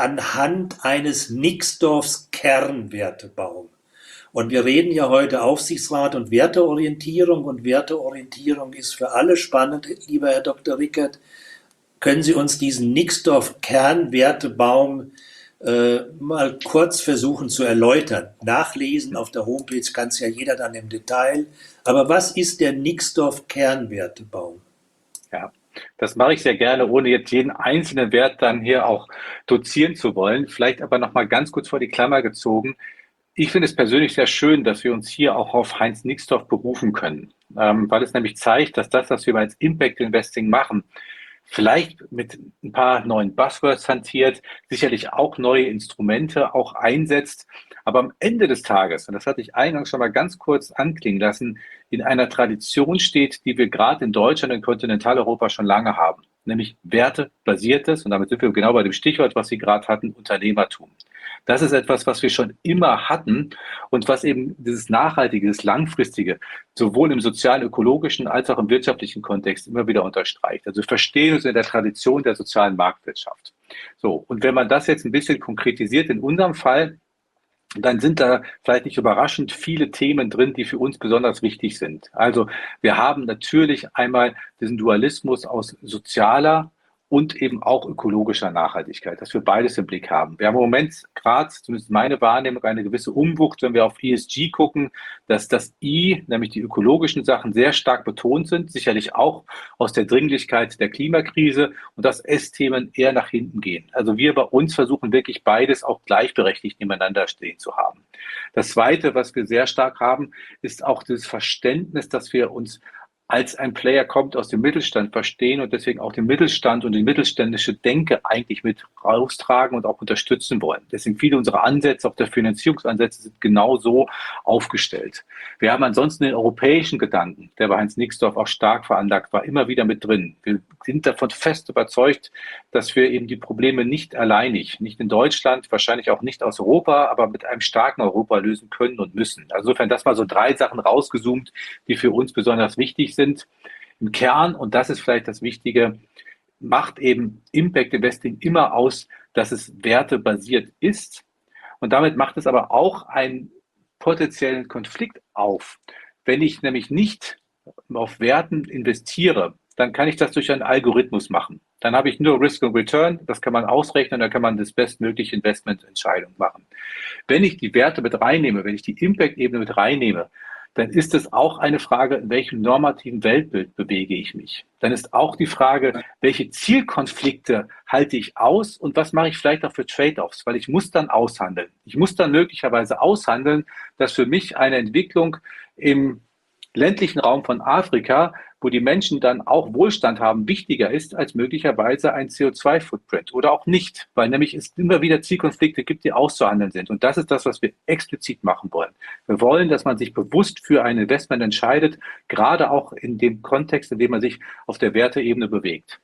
[SPEAKER 2] anhand eines Nixdorfs Kernwertebaum. Und wir reden ja heute Aufsichtsrat und Werteorientierung, und Werteorientierung ist für alle spannend, lieber Herr Doktor Rickert. Können Sie uns diesen Nixdorf Kernwertebaum äh, mal kurz versuchen zu erläutern? Nachlesen auf der Homepage kann es ja jeder dann im Detail. Aber was ist der Nixdorf Kernwertebaum?
[SPEAKER 3] Ja, das mache ich sehr gerne, ohne jetzt jeden einzelnen Wert dann hier auch dozieren zu wollen. Vielleicht aber noch mal ganz kurz vor die Klammer gezogen. Ich finde es persönlich sehr schön, dass wir uns hier auch auf Heinz Nixdorf berufen können, ähm, weil es nämlich zeigt, dass das, was wir als Impact Investing machen, vielleicht mit ein paar neuen Buzzwords hantiert, sicherlich auch neue Instrumente auch einsetzt, aber am Ende des Tages, und das hatte ich eingangs schon mal ganz kurz anklingen lassen, in einer Tradition steht, die wir gerade in Deutschland und Kontinentaleuropa schon lange haben, nämlich wertebasiertes, und damit sind wir genau bei dem Stichwort, was Sie gerade hatten, Unternehmertum. Das ist etwas, was wir schon immer hatten und was eben dieses Nachhaltige, dieses Langfristige, sowohl im sozialen, ökologischen als auch im wirtschaftlichen Kontext immer wieder unterstreicht. Also wir verstehen uns in der Tradition der sozialen Marktwirtschaft. So, und wenn man das jetzt ein bisschen konkretisiert, in unserem Fall, dann sind da vielleicht nicht überraschend viele Themen drin, die für uns besonders wichtig sind. Also wir haben natürlich einmal diesen Dualismus aus sozialer und eben auch ökologischer Nachhaltigkeit, dass wir beides im Blick haben. Wir haben im Moment gerade, zumindest meine Wahrnehmung, eine gewisse Umwucht, wenn wir auf E S G gucken, dass das I, nämlich die ökologischen Sachen, sehr stark betont sind, sicherlich auch aus der Dringlichkeit der Klimakrise, und dass S-Themen eher nach hinten gehen. Also wir bei uns versuchen wirklich beides auch gleichberechtigt nebeneinander stehen zu haben. Das Zweite, was wir sehr stark haben, ist auch das Verständnis, dass wir uns als ein Player kommt aus dem Mittelstand, verstehen und deswegen auch den Mittelstand und die mittelständische Denke eigentlich mit raustragen und auch unterstützen wollen. Deswegen viele unserer Ansätze, auch der Finanzierungsansätze, sind genau so aufgestellt. Wir haben ansonsten den europäischen Gedanken, der bei Heinz Nixdorf auch stark veranlagt war, immer wieder mit drin. Wir sind davon fest überzeugt, dass wir eben die Probleme nicht alleinig, nicht in Deutschland, wahrscheinlich auch nicht aus Europa, aber mit einem starken Europa lösen können und müssen. Also insofern das mal so drei Sachen rausgezoomt, die für uns besonders wichtig sind. Im Kern, und das ist vielleicht das Wichtige, macht eben Impact Investing immer aus, dass es wertebasiert ist. Und damit macht es aber auch einen potenziellen Konflikt auf. Wenn ich nämlich nicht auf Werten investiere, dann kann ich das durch einen Algorithmus machen. Dann habe ich nur Risk und Return, das kann man ausrechnen, da kann man das bestmögliche Investmententscheidung machen. Wenn ich die Werte mit reinnehme, wenn ich die Impact-Ebene mit reinnehme, dann ist es auch eine Frage, in welchem normativen Weltbild bewege ich mich. Dann ist auch die Frage, welche Zielkonflikte halte ich aus und was mache ich vielleicht auch für Trade-offs, weil ich muss dann aushandeln. Ich muss dann möglicherweise aushandeln, dass für mich eine Entwicklung im ländlichen Raum von Afrika, wo die Menschen dann auch Wohlstand haben, wichtiger ist als möglicherweise ein C O zwei Footprint oder auch nicht, weil nämlich es immer wieder Zielkonflikte gibt, die auszuhandeln sind. Und das ist das, was wir explizit machen wollen. Wir wollen, dass man sich bewusst für ein Investment entscheidet, gerade auch in dem Kontext, in dem man sich auf der Werteebene bewegt.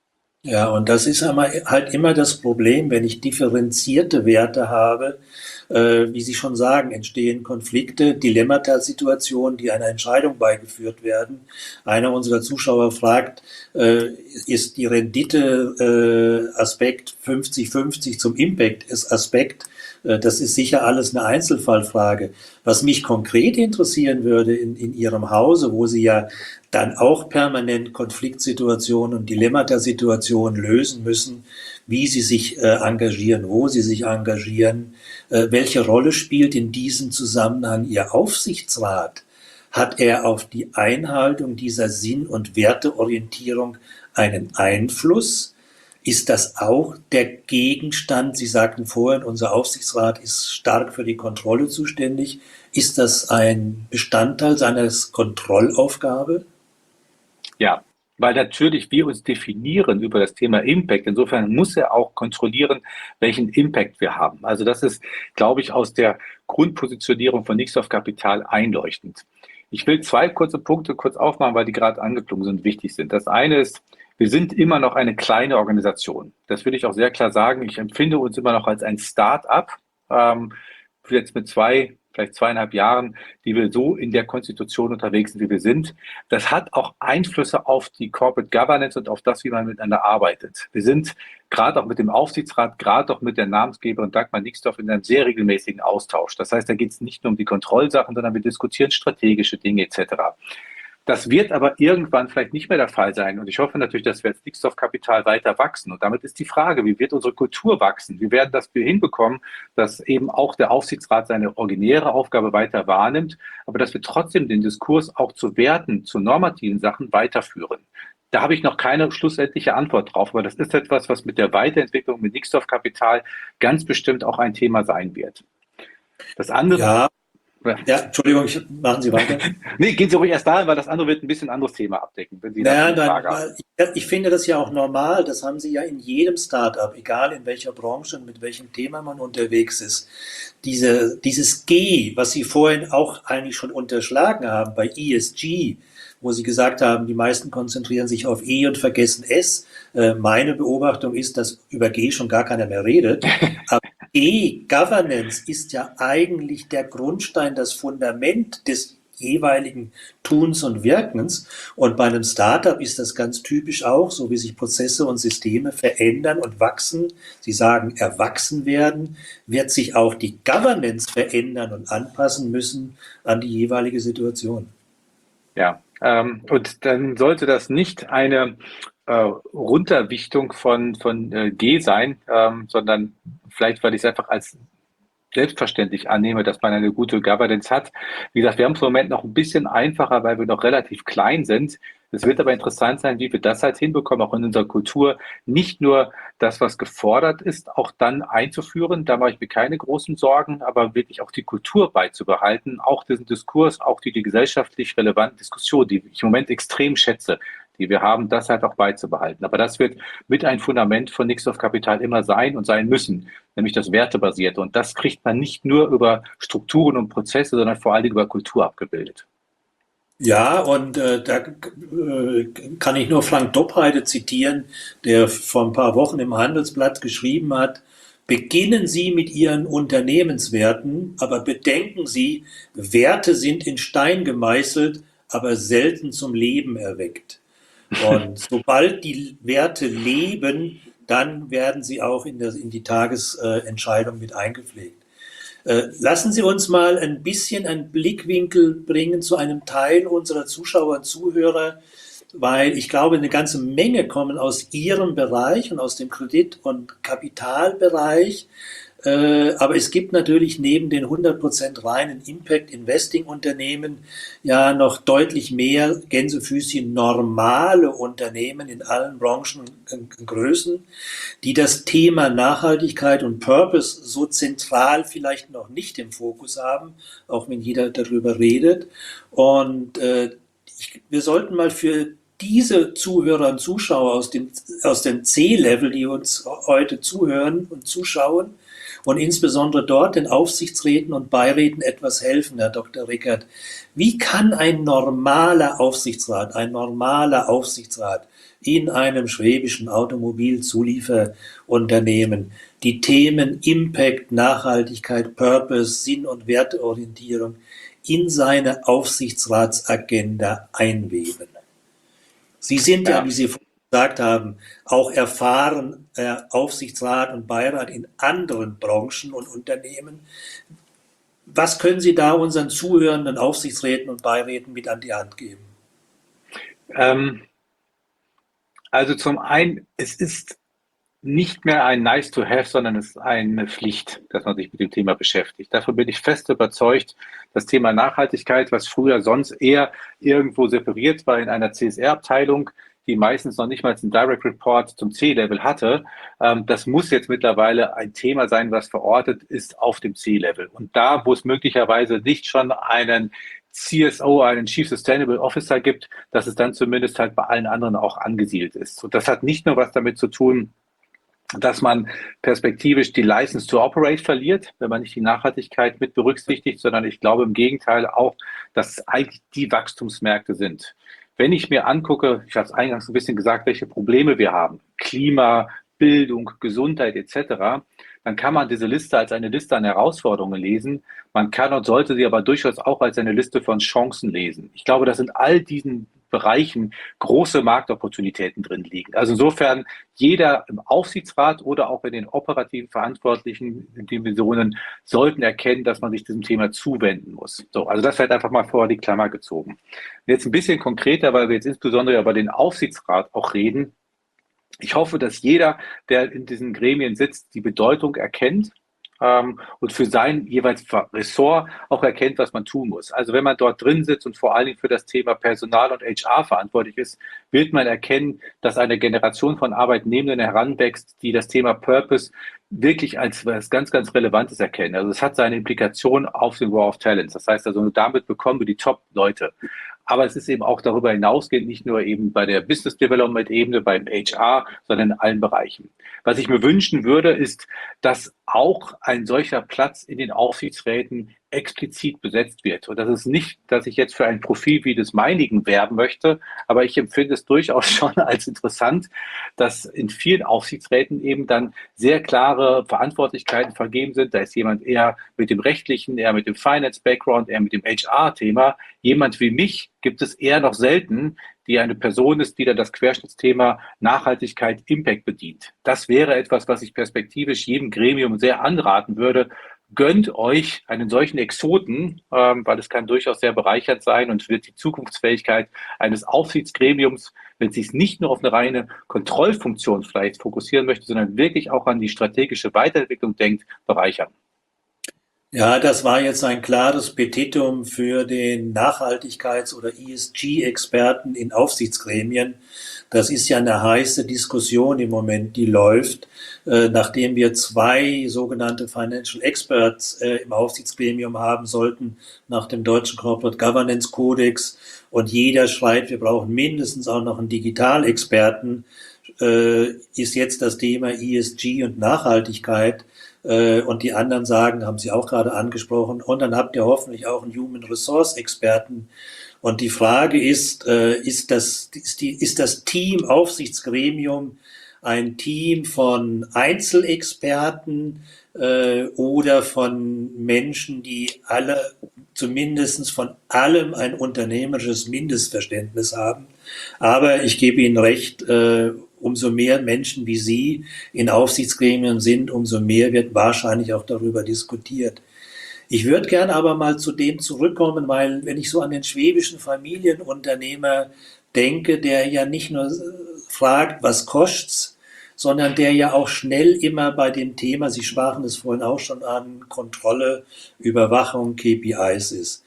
[SPEAKER 2] Ja, und das ist halt immer das Problem, wenn ich differenzierte Werte habe, äh, wie Sie schon sagen, entstehen Konflikte, Dilemmata-Situationen, die einer Entscheidung beigeführt werden. Einer unserer Zuschauer fragt, äh, ist die Rendite-Aspekt fünfzig fünfzig zum Impact-Aspekt? Äh, das ist sicher alles eine Einzelfallfrage. Was mich konkret interessieren würde in, in Ihrem Hause, wo Sie ja dann auch permanent Konfliktsituationen und Dilemmata-Situationen lösen müssen, wie Sie sich äh, engagieren, wo Sie sich engagieren, äh, welche Rolle spielt in diesem Zusammenhang Ihr Aufsichtsrat? Hat er auf die Einhaltung dieser Sinn- und Werteorientierung einen Einfluss? Ist das auch der Gegenstand? Sie sagten vorhin, unser Aufsichtsrat ist stark für die Kontrolle zuständig. Ist das ein Bestandteil seiner Kontrollaufgabe?
[SPEAKER 3] Ja, weil natürlich wir uns definieren über das Thema Impact. Insofern muss er auch kontrollieren, welchen Impact wir haben. Also das ist, glaube ich, aus der Grundpositionierung von Nixdorf Kapital einleuchtend. Ich will zwei kurze Punkte kurz aufmachen, weil die gerade angeklungen sind und wichtig sind. Das eine ist, Wir sind immer noch eine kleine Organisation. Das will ich auch sehr klar sagen. Ich empfinde uns immer noch als ein Start-up, ähm, jetzt mit zwei, vielleicht zweieinhalb Jahren, die wir so in der Konstitution unterwegs sind, wie wir sind. Das hat auch Einflüsse auf die Corporate Governance und auf das, wie man miteinander arbeitet. Wir sind gerade auch mit dem Aufsichtsrat, gerade auch mit der Namensgeberin Dagmar Nixdorf in einem sehr regelmäßigen Austausch. Das heißt, da geht es nicht nur um die Kontrollsachen, sondern wir diskutieren strategische Dinge et cetera. Das wird aber irgendwann vielleicht nicht mehr der Fall sein. Und ich hoffe natürlich, dass wir als Nixdorf Kapital weiter wachsen. Und damit ist die Frage, wie wird unsere Kultur wachsen? Wie werden das wir hinbekommen, dass eben auch der Aufsichtsrat seine originäre Aufgabe weiter wahrnimmt, aber dass wir trotzdem den Diskurs auch zu Werten, zu normativen Sachen weiterführen? Da habe ich noch keine schlussendliche Antwort drauf, aber das ist etwas, was mit der Weiterentwicklung mit Nixdorf Kapital ganz bestimmt auch ein Thema sein wird. Das andere...
[SPEAKER 2] Ja. Ja, Entschuldigung, ich, machen Sie weiter.
[SPEAKER 3] Nee, gehen Sie ruhig erst dahin, weil das andere wird ein bisschen anderes Thema abdecken. Wenn Sie
[SPEAKER 2] naja,
[SPEAKER 3] eine Frage
[SPEAKER 2] nein, ich, ich finde das ja auch normal. Das haben Sie ja in jedem Startup, egal in welcher Branche und mit welchem Thema man unterwegs ist. Diese, dieses G, was Sie vorhin auch eigentlich schon unterschlagen haben bei E S G, wo Sie gesagt haben, die meisten konzentrieren sich auf E und vergessen S. Äh, meine Beobachtung ist, dass über G schon gar keiner mehr redet. Aber E, Governance, ist ja eigentlich der Grundstein, das Fundament des jeweiligen Tuns und Wirkens. Und bei einem Startup ist das ganz typisch auch, so wie sich Prozesse und Systeme verändern und wachsen. Sie sagen, erwachsen werden, wird sich auch die Governance verändern und anpassen müssen an die jeweilige Situation.
[SPEAKER 3] Ja, ähm, und dann sollte das nicht eine äh, Runterwichtung von, von äh, G sein, ähm, sondern vielleicht, weil ich es einfach als selbstverständlich annehme, dass man eine gute Governance hat. Wie gesagt, wir haben es im Moment noch ein bisschen einfacher, weil wir noch relativ klein sind. Es wird aber interessant sein, wie wir das halt hinbekommen, auch in unserer Kultur, nicht nur das, was gefordert ist, auch dann einzuführen. Da mache ich mir keine großen Sorgen, aber wirklich auch die Kultur beizubehalten, auch diesen Diskurs, auch die, die gesellschaftlich relevanten Diskussionen, die ich im Moment extrem schätze, die wir haben, das halt auch beizubehalten. Aber das wird mit ein Fundament von Nixdorf Kapital immer sein und sein müssen, nämlich das Wertebasierte. Und das kriegt man nicht nur über Strukturen und Prozesse, sondern vor allen Dingen über Kultur abgebildet.
[SPEAKER 2] Ja, und äh, da äh, kann ich nur Frank Doppheide zitieren, der vor ein paar Wochen im Handelsblatt geschrieben hat: Beginnen Sie mit Ihren Unternehmenswerten, aber bedenken Sie, Werte sind in Stein gemeißelt, aber selten zum Leben erweckt. Und sobald die Werte leben, dann werden sie auch in, das, in die Tagesentscheidung mit eingepflegt. Äh, lassen Sie uns mal ein bisschen einen Blickwinkel bringen zu einem Teil unserer Zuschauer und Zuhörer, weil ich glaube, eine ganze Menge kommen aus Ihrem Bereich und aus dem Kredit- und Kapitalbereich. Äh, aber es gibt natürlich neben den hundert Prozent reinen Impact-Investing-Unternehmen ja noch deutlich mehr Gänsefüßchen normale Unternehmen in allen Branchen und Größen, die das Thema Nachhaltigkeit und Purpose so zentral vielleicht noch nicht im Fokus haben, auch wenn jeder darüber redet. Und äh, ich, wir sollten mal für diese Zuhörer und Zuschauer aus dem, aus dem C-Level, die uns heute zuhören und zuschauen, und insbesondere dort den Aufsichtsräten und Beiräten etwas helfen, Herr Doktor Rickert. Wie kann ein normaler Aufsichtsrat, ein normaler Aufsichtsrat in einem schwäbischen Automobilzulieferunternehmen die Themen Impact, Nachhaltigkeit, Purpose, Sinn- und Werteorientierung in seine Aufsichtsratsagenda einweben? Sie sind ja, ja wie Sie gesagt haben, auch erfahren äh, Aufsichtsrat und Beirat in anderen Branchen und Unternehmen. Was können Sie da unseren zuhörenden Aufsichtsräten und Beiräten mit an die Hand geben?
[SPEAKER 3] Ähm, also zum einen, es ist nicht mehr ein Nice to have, sondern es ist eine Pflicht, dass man sich mit dem Thema beschäftigt. Davon bin ich fest überzeugt, das Thema Nachhaltigkeit, was früher sonst eher irgendwo separiert war in einer C S R-Abteilung, die meistens noch nicht mal einen Direct Report zum C-Level hatte, ähm, das muss jetzt mittlerweile ein Thema sein, was verortet ist auf dem C-Level. Und da, wo es möglicherweise nicht schon einen C S O, einen Chief Sustainable Officer gibt, dass es dann zumindest halt bei allen anderen auch angesiedelt ist. Und das hat nicht nur was damit zu tun, dass man perspektivisch die License to Operate verliert, wenn man nicht die Nachhaltigkeit mit berücksichtigt, sondern ich glaube im Gegenteil auch, dass es eigentlich die Wachstumsmärkte sind. Wenn ich mir angucke, ich habe es eingangs ein bisschen gesagt, welche Probleme wir haben, Klima, Bildung, Gesundheit et cetera, dann kann man diese Liste als eine Liste an Herausforderungen lesen. Man kann und sollte sie aber durchaus auch als eine Liste von Chancen lesen. Ich glaube, dass in all diesen Bereichen große Marktopportunitäten drin liegen. Also insofern, jeder im Aufsichtsrat oder auch in den operativen verantwortlichen Dimensionen sollten erkennen, dass man sich diesem Thema zuwenden muss. So, also das wird einfach mal vor die Klammer gezogen. Jetzt ein bisschen konkreter, weil wir jetzt insbesondere über den Aufsichtsrat auch reden. Ich hoffe, dass jeder, der in diesen Gremien sitzt, die Bedeutung erkennt ähm, und für sein jeweils Ressort auch erkennt, was man tun muss. Also wenn man dort drin sitzt und vor allen Dingen für das Thema Personal und H R verantwortlich ist, wird man erkennen, dass eine Generation von Arbeitnehmenden heranwächst, die das Thema Purpose wirklich als was ganz, ganz Relevantes erkennen. Also es hat seine Implikationen auf den War of Talents. Das heißt also, damit bekommen wir die Top-Leute. Aber es ist eben auch darüber hinausgehend, nicht nur eben bei der Business Development Ebene, beim H R, sondern in allen Bereichen. Was ich mir wünschen würde, ist, dass auch ein solcher Platz in den Aufsichtsräten explizit besetzt wird. Und das ist nicht, dass ich jetzt für ein Profil wie das meinigen werben möchte, aber ich empfinde es durchaus schon als interessant, dass in vielen Aufsichtsräten eben dann sehr klare Verantwortlichkeiten vergeben sind. Da ist jemand eher mit dem rechtlichen, eher mit dem Finance-Background, eher mit dem H R-Thema. Jemand wie mich gibt es eher noch selten, die eine Person ist, die dann das Querschnittsthema Nachhaltigkeit, Impact bedient. Das wäre etwas, was ich perspektivisch jedem Gremium sehr anraten würde. Gönnt euch einen solchen Exoten, ähm, weil es kann durchaus sehr bereichernd sein und wird die Zukunftsfähigkeit eines Aufsichtsgremiums, wenn sie es nicht nur auf eine reine Kontrollfunktion vielleicht fokussieren möchte, sondern wirklich auch an die strategische Weiterentwicklung denkt, bereichern.
[SPEAKER 2] Ja, das war jetzt ein klares Petitum für den Nachhaltigkeits- oder E S G-Experten in Aufsichtsgremien. Das ist ja eine heiße Diskussion im Moment, die läuft, äh, nachdem wir zwei sogenannte Financial Experts äh, im Aufsichtsgremium haben sollten, nach dem deutschen Corporate Governance Kodex. Und jeder schreit, wir brauchen mindestens auch noch einen Digitalexperten, äh, ist jetzt das Thema E S G und Nachhaltigkeit. Und die anderen sagen, haben Sie auch gerade angesprochen, und dann habt ihr hoffentlich auch einen Human Resource Experten. Und die Frage ist, ist das, ist die, ist das Team Aufsichtsgremium ein Team von Einzelexperten äh, oder von Menschen, die alle zumindest von allem ein unternehmerisches Mindestverständnis haben? Aber ich gebe Ihnen recht, äh, umso mehr Menschen wie Sie in Aufsichtsgremien sind, umso mehr wird wahrscheinlich auch darüber diskutiert. Ich würde gern aber mal zu dem zurückkommen, weil wenn ich so an den schwäbischen Familienunternehmer denke, der ja nicht nur fragt, was kostet's, sondern der ja auch schnell immer bei dem Thema, Sie sprachen es vorhin auch schon an, Kontrolle, Überwachung, K P Is ist.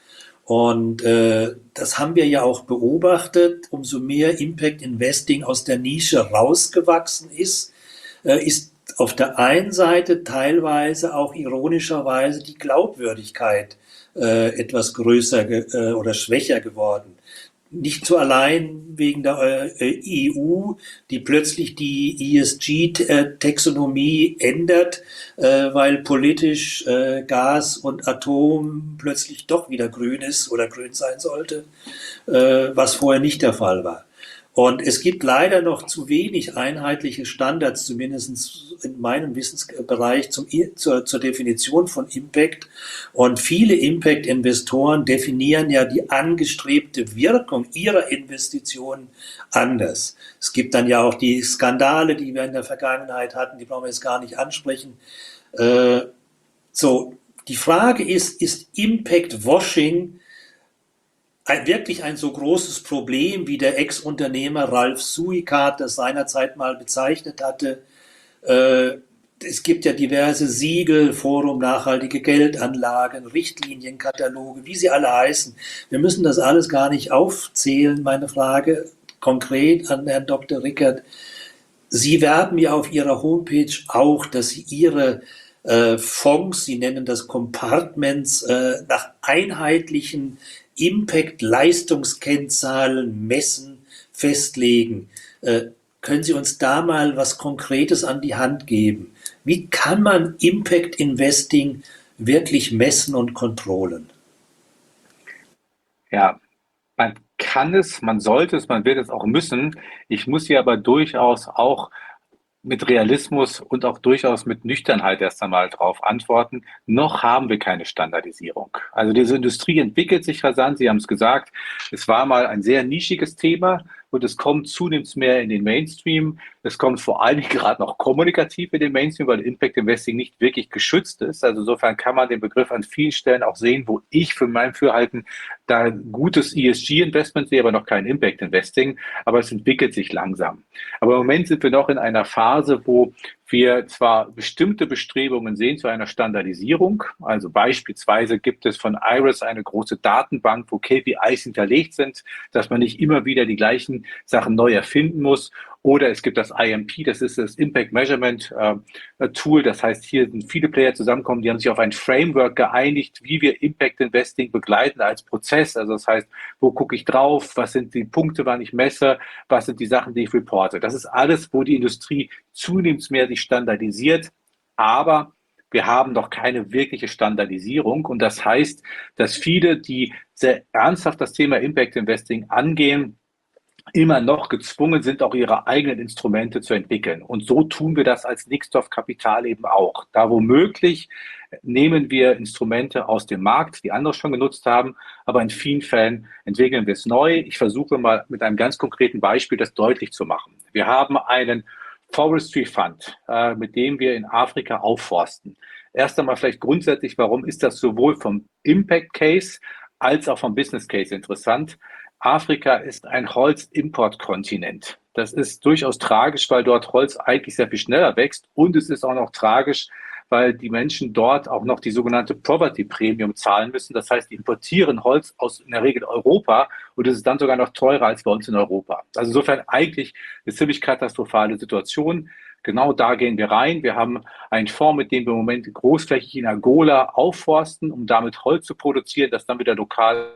[SPEAKER 2] Und äh, das haben wir ja auch beobachtet, umso mehr Impact Investing aus der Nische rausgewachsen ist, äh, ist auf der einen Seite teilweise auch ironischerweise die Glaubwürdigkeit äh, etwas größer ge äh, oder schwächer geworden. Nicht so allein wegen der äh, E U, die plötzlich die E S G-Taxonomie ändert, äh, weil politisch äh, Gas und Atom plötzlich doch wieder grün ist oder grün sein sollte, äh, was vorher nicht der Fall war. Und es gibt leider noch zu wenig einheitliche Standards, zumindest in meinem Wissensbereich, zum, zur, zur Definition von Impact. Und viele Impact-Investoren definieren ja die angestrebte Wirkung ihrer Investitionen anders. Es gibt dann ja auch die Skandale, die wir in der Vergangenheit hatten, die brauchen wir jetzt gar nicht ansprechen. Äh, so, die Frage ist, ist Impact-Washing Ein, wirklich ein so großes Problem, wie der Ex-Unternehmer Ralf Suikat das seinerzeit mal bezeichnet hatte? Äh, es gibt ja diverse Siegel, Forum Nachhaltige Geldanlagen, Richtlinienkataloge, wie sie alle heißen. Wir müssen das alles gar nicht aufzählen. Meine Frage konkret an Herrn Doktor Rickert. Sie werben ja auf Ihrer Homepage auch, dass Sie Ihre äh, Fonds, Sie nennen das Compartments, äh, nach einheitlichen Impact-Leistungskennzahlen messen, festlegen. Äh, können Sie uns da mal was Konkretes an die Hand geben? Wie kann man Impact-Investing wirklich messen und kontrollen?
[SPEAKER 3] Ja, Man kann es, man sollte es, man wird es auch müssen. Ich muss hier aber durchaus auch mit Realismus und auch durchaus mit Nüchternheit erst einmal darauf antworten. Noch haben wir keine Standardisierung. Also diese Industrie entwickelt sich rasant. Sie haben es gesagt, es war mal ein sehr nischiges Thema und es kommt zunehmend mehr in den Mainstream. Es kommt vor allem gerade noch kommunikativ in den Mainstream, weil Impact Investing nicht wirklich geschützt ist. Also insofern kann man den Begriff an vielen Stellen auch sehen, wo ich für mein Fürhalten da gutes E S G-Investment sehe, aber noch kein Impact Investing. Aber es entwickelt sich langsam. Aber im Moment sind wir noch in einer Phase, wo wir zwar bestimmte Bestrebungen sehen zu einer Standardisierung, also beispielsweise gibt es von Iris eine große Datenbank, wo K P Is hinterlegt sind, dass man nicht immer wieder die gleichen Sachen neu erfinden muss. Oder es gibt das I M P, das ist das Impact Measurement äh, Tool. Das heißt, hier sind viele Player zusammengekommen, die haben sich auf ein Framework geeinigt, wie wir Impact Investing begleiten als Prozess. Also das heißt, wo gucke ich drauf, was sind die Punkte, wann ich messe, was sind die Sachen, die ich reporte. Das ist alles, wo die Industrie zunehmend mehr sich standardisiert. Aber wir haben noch keine wirkliche Standardisierung. Und das heißt, dass viele, die sehr ernsthaft das Thema Impact Investing angehen, immer noch gezwungen sind, auch ihre eigenen Instrumente zu entwickeln. Und so tun wir das als Nixdorf Kapital eben auch. Da womöglich nehmen wir Instrumente aus dem Markt, die andere schon genutzt haben, aber in vielen Fällen entwickeln wir es neu. Ich versuche mal mit einem ganz konkreten Beispiel das deutlich zu machen. Wir haben einen Forestry Fund, äh, mit dem wir in Afrika aufforsten. Erst einmal vielleicht grundsätzlich, warum ist das sowohl vom Impact Case als auch vom Business Case interessant? Afrika ist ein Holzimportkontinent. Das ist durchaus tragisch, weil dort Holz eigentlich sehr viel schneller wächst. Und es ist auch noch tragisch, weil die Menschen dort auch noch die sogenannte Poverty Premium zahlen müssen. Das heißt, die importieren Holz aus in der Regel Europa und es ist dann sogar noch teurer als bei uns in Europa. Also insofern eigentlich eine ziemlich katastrophale Situation. Genau da gehen wir rein. Wir haben einen Fonds, mit dem wir im Moment großflächig in Angola aufforsten, um damit Holz zu produzieren, das dann wieder lokal.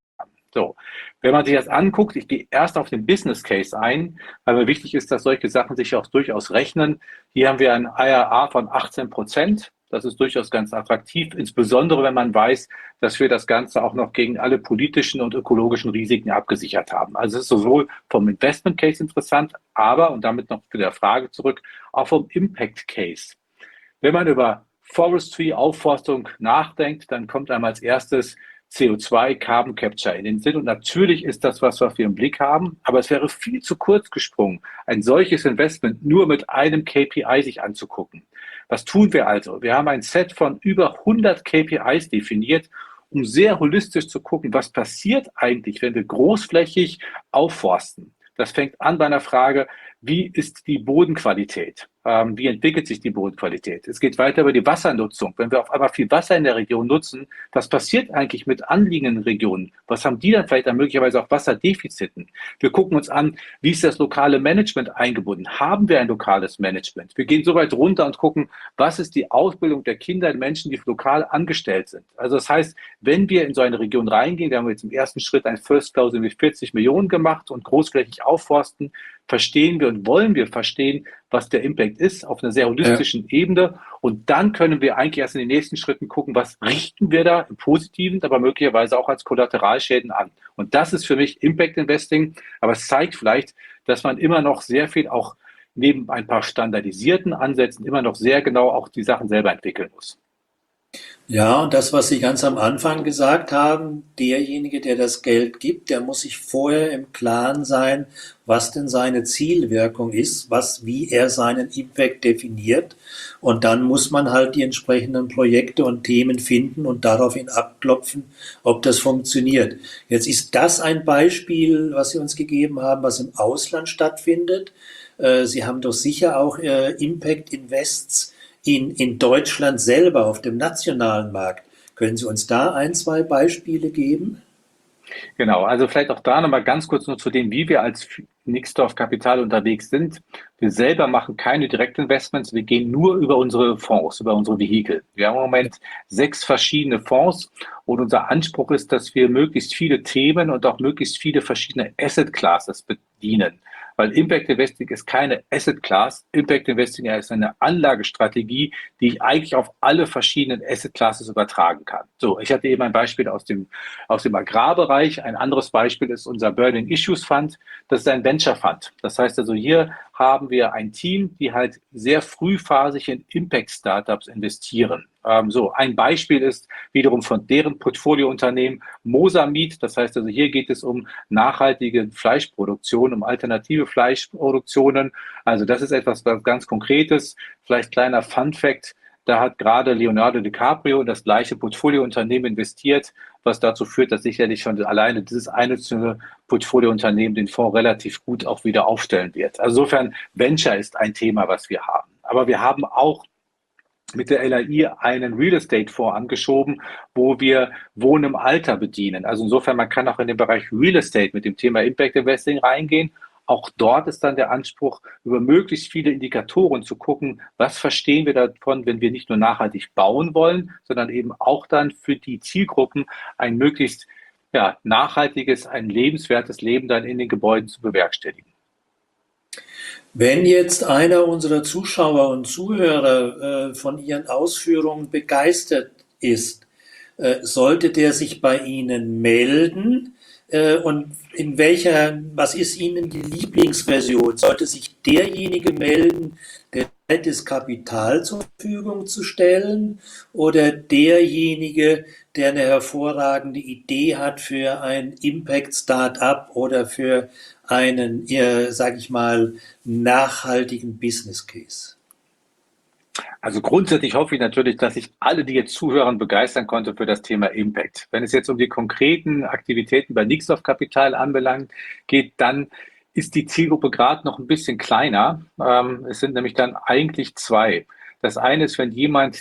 [SPEAKER 3] So, wenn man sich das anguckt, ich gehe erst auf den Business Case ein, weil mir wichtig ist, dass solche Sachen sich auch durchaus rechnen. Hier haben wir ein I R A von achtzehn Prozent. Das ist durchaus ganz attraktiv, insbesondere wenn man weiß, dass wir das Ganze auch noch gegen alle politischen und ökologischen Risiken abgesichert haben. Also es ist sowohl vom Investment Case interessant, aber, und damit noch zu der Frage zurück, auch vom Impact Case. Wenn man über Forestry, Aufforstung nachdenkt, dann kommt einem als erstes C O zwei, Carbon Capture in den Sinn. Und natürlich ist das was, was wir im Blick haben. Aber es wäre viel zu kurz gesprungen, ein solches Investment nur mit einem K P I sich anzugucken. Was tun wir also? Wir haben ein Set von über hundert K P Is definiert, um sehr holistisch zu gucken, was passiert eigentlich, wenn wir großflächig aufforsten. Das fängt an bei einer Frage, wie ist die Bodenqualität? Ähm, wie entwickelt sich die Bodenqualität? Es geht weiter über die Wassernutzung. Wenn wir auf einmal viel Wasser in der Region nutzen, was passiert eigentlich mit anliegenden Regionen? Was haben die dann vielleicht dann möglicherweise auch Wasserdefiziten? Wir gucken uns an, wie ist das lokale Management eingebunden? Haben wir ein lokales Management? Wir gehen so weit runter und gucken, was ist die Ausbildung der Kinder, der Menschen, die lokal angestellt sind? Also das heißt, wenn wir in so eine Region reingehen, wir haben jetzt im ersten Schritt ein First Close mit vierzig Millionen gemacht und großflächig aufforsten, verstehen wir und wollen wir verstehen, was der Impact ist, auf einer sehr holistischen ja. Ebene. Und dann können wir eigentlich erst in den nächsten Schritten gucken, was richten wir da im Positiven, aber möglicherweise auch als Kollateralschäden an. Und das ist für mich Impact Investing. Aber es zeigt vielleicht, dass man immer noch sehr viel auch neben ein paar standardisierten Ansätzen immer noch sehr genau auch die Sachen selber entwickeln muss.
[SPEAKER 2] Ja, und das, was Sie ganz am Anfang gesagt haben, derjenige, der das Geld gibt, der muss sich vorher im Klaren sein, was denn seine Zielwirkung ist, was, wie er seinen Impact definiert. Und dann muss man halt die entsprechenden Projekte und Themen finden und daraufhin abklopfen, ob das funktioniert. Jetzt ist das ein Beispiel, was Sie uns gegeben haben, was im Ausland stattfindet. Sie haben doch sicher auch Impact Invests In, in Deutschland selber, auf dem nationalen Markt. Können Sie uns da ein, zwei Beispiele geben?
[SPEAKER 3] Genau, also vielleicht auch da nochmal ganz kurz nur zu dem, wie wir als Nixdorf Kapital unterwegs sind. Wir selber machen keine Direktinvestments, wir gehen nur über unsere Fonds, über unsere Vehikel. Wir haben im Moment sechs verschiedene Fonds und unser Anspruch ist, dass wir möglichst viele Themen und auch möglichst viele verschiedene Asset Classes bedienen. weil Impact Investing ist keine Asset Class. Impact Investing ist eine Anlagestrategie, die ich eigentlich auf alle verschiedenen Asset Classes übertragen kann. So, ich hatte eben ein Beispiel aus dem, aus dem Agrarbereich. Ein anderes Beispiel ist unser Burning Issues Fund. Das ist ein Venture Fund. Das heißt also, hier haben wir ein Team, die halt sehr frühphasig in Impact Startups investieren. Ähm, so, ein Beispiel ist wiederum von deren Portfoliounternehmen Mosamid. Das heißt also, hier geht es um nachhaltige Fleischproduktion, um alternative Fleischproduktionen. Also das ist etwas ganz Konkretes. Vielleicht kleiner Fun Fact. Da hat gerade Leonardo DiCaprio in das gleiche Portfoliounternehmen investiert, was dazu führt, dass sicherlich schon alleine dieses einzelne Portfoliounternehmen den Fonds relativ gut auch wieder aufstellen wird. Also insofern, Venture ist ein Thema, was wir haben. Aber wir haben auch mit der L A I einen Real Estate Fonds angeschoben, wo wir Wohnen im Alter bedienen. Also insofern, man kann auch in den Bereich Real Estate mit dem Thema Impact Investing reingehen. Auch dort ist dann der Anspruch, über möglichst viele Indikatoren zu gucken, was verstehen wir davon, wenn wir nicht nur nachhaltig bauen wollen, sondern eben auch dann für die Zielgruppen ein möglichst ja, nachhaltiges, ein lebenswertes Leben dann in den Gebäuden zu bewerkstelligen.
[SPEAKER 2] Wenn jetzt einer unserer Zuschauer und Zuhörer äh, von Ihren Ausführungen begeistert ist, äh, sollte der sich bei Ihnen melden? Äh, und in welcher, was ist Ihnen die Lieblingsversion? Sollte sich derjenige melden, der bereit ist, Kapital zur Verfügung zu stellen, oder derjenige, der eine hervorragende Idee hat für ein Impact-Startup oder für einen, äh, sage ich mal, nachhaltigen Business Case?
[SPEAKER 3] Also grundsätzlich hoffe ich natürlich, dass ich alle, die jetzt zuhören, begeistern konnte für das Thema Impact. Wenn es jetzt um die konkreten Aktivitäten bei Nixdorf Kapital anbelangt geht, dann ist die Zielgruppe gerade noch ein bisschen kleiner. Ähm, es sind nämlich dann eigentlich zwei. Das eine ist, wenn jemand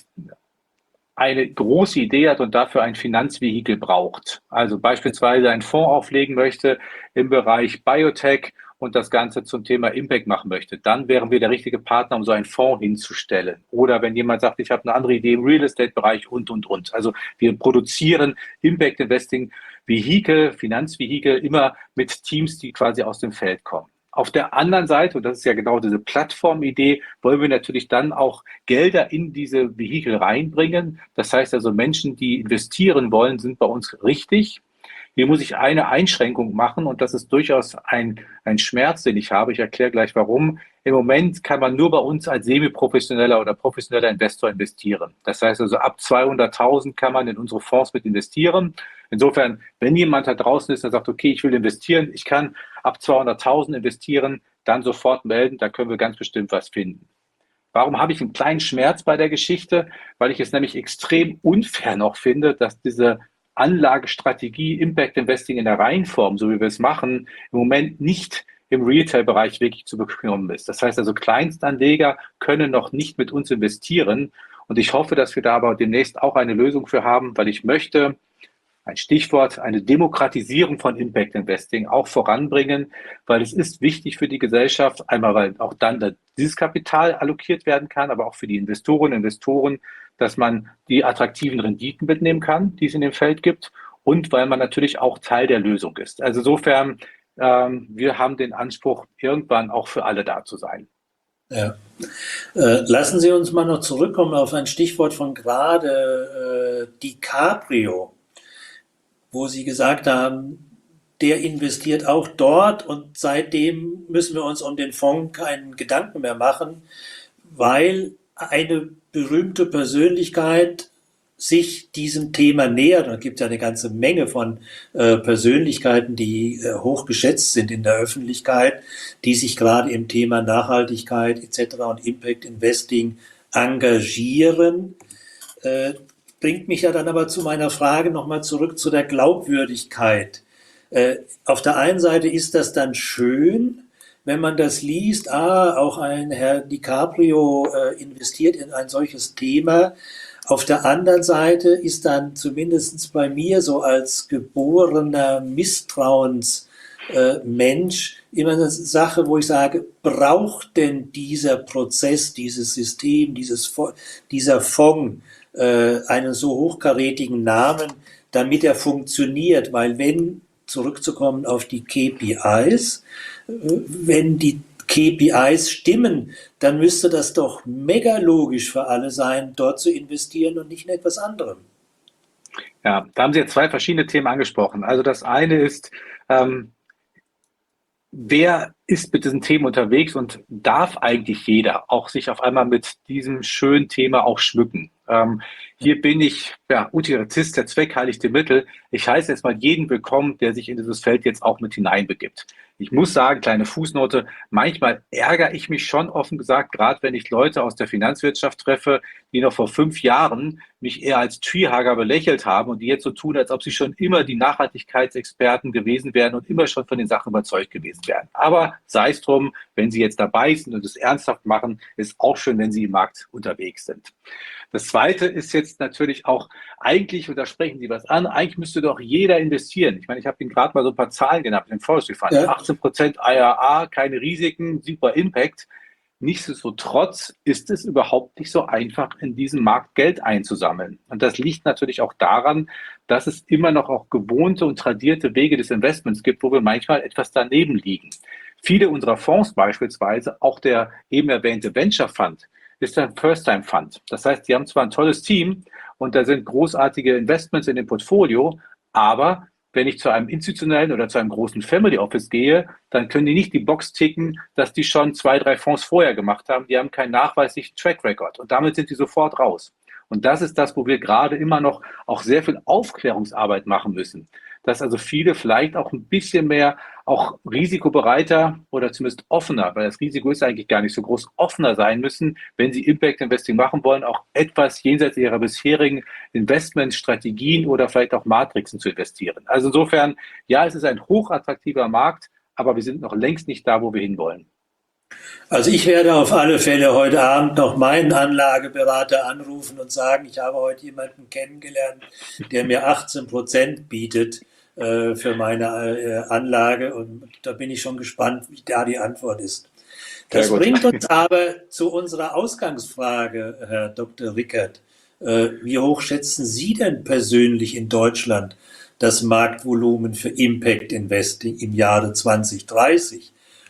[SPEAKER 3] eine große Idee hat und dafür ein Finanzvehikel braucht. Also beispielsweise einen Fonds auflegen möchte im Bereich Biotech und das Ganze zum Thema Impact machen möchte, dann wären wir der richtige Partner, um so einen Fonds hinzustellen. Oder wenn jemand sagt, ich habe eine andere Idee im Real Estate-Bereich und, und, und. Also wir produzieren Impact Investing Vehikel, Finanzvehikel immer mit Teams, die quasi aus dem Feld kommen. Auf der anderen Seite, und das ist ja genau diese Plattformidee, wollen wir natürlich dann auch Gelder in diese Vehikel reinbringen. Das heißt also, Menschen, die investieren wollen, sind bei uns richtig. Hier muss ich eine Einschränkung machen, und das ist durchaus ein, ein Schmerz, den ich habe. Ich erkläre gleich warum. Im Moment kann man nur bei uns als semi-professioneller oder professioneller Investor investieren. Das heißt also, ab zweihunderttausend kann man in unsere Fonds mit investieren. Insofern, wenn jemand da draußen ist, der sagt, okay, ich will investieren, ich kann ab zweihunderttausend investieren, dann sofort melden, da können wir ganz bestimmt was finden. Warum habe ich einen kleinen Schmerz bei der Geschichte? Weil ich es nämlich extrem unfair noch finde, dass diese Anlagestrategie Impact Investing in der Reihenform, so wie wir es machen, im Moment nicht im Retail-Bereich wirklich zu bekommen ist. Das heißt also, Kleinstanleger können noch nicht mit uns investieren, und ich hoffe, dass wir da aber demnächst auch eine Lösung für haben, weil ich möchte, ein Stichwort, eine Demokratisierung von Impact Investing auch voranbringen, weil es ist wichtig für die Gesellschaft, einmal weil auch dann dieses Kapital allokiert werden kann, aber auch für die Investorinnen und Investoren, dass man die attraktiven Renditen mitnehmen kann, die es in dem Feld gibt, und weil man natürlich auch Teil der Lösung ist. Also insofern, ähm, wir haben den Anspruch, irgendwann auch für alle da zu sein.
[SPEAKER 2] Ja. Äh, lassen Sie uns mal noch zurückkommen auf ein Stichwort von gerade, äh, DiCaprio, wo Sie gesagt haben, der investiert auch dort, und seitdem müssen wir uns um den Fonds keinen Gedanken mehr machen, weil eine berühmte Persönlichkeit sich diesem Thema nähert. Und es gibt ja eine ganze Menge von äh, Persönlichkeiten, die äh, hoch geschätzt sind in der Öffentlichkeit, die sich gerade im Thema Nachhaltigkeit et cetera und Impact Investing engagieren. Äh, bringt mich ja dann aber zu meiner Frage nochmal zurück zu der Glaubwürdigkeit. Äh, auf der einen Seite ist das dann schön, wenn man das liest, ah, auch ein Herr DiCaprio äh, investiert in ein solches Thema. Auf der anderen Seite ist dann zumindest bei mir so als geborener Misstrauensmensch äh, immer eine Sache, wo ich sage, braucht denn dieser Prozess, dieses System, dieses, dieser Fonds äh, einen so hochkarätigen Namen, damit er funktioniert? Weil wenn, zurückzukommen auf die K P Is, wenn die K P Is stimmen, dann müsste das doch mega logisch für alle sein, dort zu investieren und nicht in etwas anderem.
[SPEAKER 3] Ja, da haben Sie jetzt zwei verschiedene Themen angesprochen. Also das eine ist, ähm, wer ist mit diesen Themen unterwegs und darf eigentlich jeder auch sich auf einmal mit diesem schönen Thema auch schmücken? Ähm, hier bin ich, ja, Utilitist, der Zweck heiligt die Mittel. Ich heiße jetzt mal jeden willkommen, der sich in dieses Feld jetzt auch mit hineinbegibt. Ich muss sagen, kleine Fußnote, manchmal ärgere ich mich schon offen gesagt, gerade wenn ich Leute aus der Finanzwirtschaft treffe, die noch vor fünf Jahren mich eher als Treehugger belächelt haben und die jetzt so tun, als ob sie schon immer die Nachhaltigkeitsexperten gewesen wären und immer schon von den Sachen überzeugt gewesen wären. Aber sei es drum, wenn sie jetzt dabei sind und es ernsthaft machen, ist auch schön, wenn sie im Markt unterwegs sind. Das Zweite ist jetzt natürlich auch eigentlich, und da sprechen Sie was an, eigentlich müsste doch jeder investieren. Ich meine, ich habe Ihnen gerade mal so ein paar Zahlen genannt, den Forestry Fund, ja. achtzehn Prozent I R A, keine Risiken, super Impact. Nichtsdestotrotz ist es überhaupt nicht so einfach, in diesem Markt Geld einzusammeln. Und das liegt natürlich auch daran, dass es immer noch auch gewohnte und tradierte Wege des Investments gibt, wo wir manchmal etwas daneben liegen. Viele unserer Fonds beispielsweise, auch der eben erwähnte Venture Fund, ist ein First-Time-Fund. Das heißt, die haben zwar ein tolles Team und da sind großartige Investments in dem Portfolio, aber wenn ich zu einem institutionellen oder zu einem großen Family Office gehe, dann können die nicht die Box ticken, dass die schon zwei, drei Fonds vorher gemacht haben. Die haben keinen nachweislichen Track Record und damit sind die sofort raus. Und das ist das, wo wir gerade immer noch auch sehr viel Aufklärungsarbeit machen müssen. Dass also viele vielleicht auch ein bisschen mehr auch risikobereiter oder zumindest offener, weil das Risiko ist eigentlich gar nicht so groß, offener sein müssen, wenn sie Impact Investing machen wollen, auch etwas jenseits ihrer bisherigen Investmentstrategien oder vielleicht auch Matrixen zu investieren. Also insofern, ja, es ist ein hochattraktiver Markt, aber wir sind noch längst nicht da, wo wir hinwollen.
[SPEAKER 2] Also ich werde auf alle Fälle heute Abend noch meinen Anlageberater anrufen und sagen, ich habe heute jemanden kennengelernt, der mir achtzehn Prozent bietet äh, für meine äh, Anlage, und da bin ich schon gespannt, wie da die Antwort ist. Das bringt uns aber zu unserer Ausgangsfrage, Herr Doktor Rickert. Äh, wie hoch schätzen Sie denn persönlich in Deutschland das Marktvolumen für Impact Investing im Jahre zwanzig dreißig?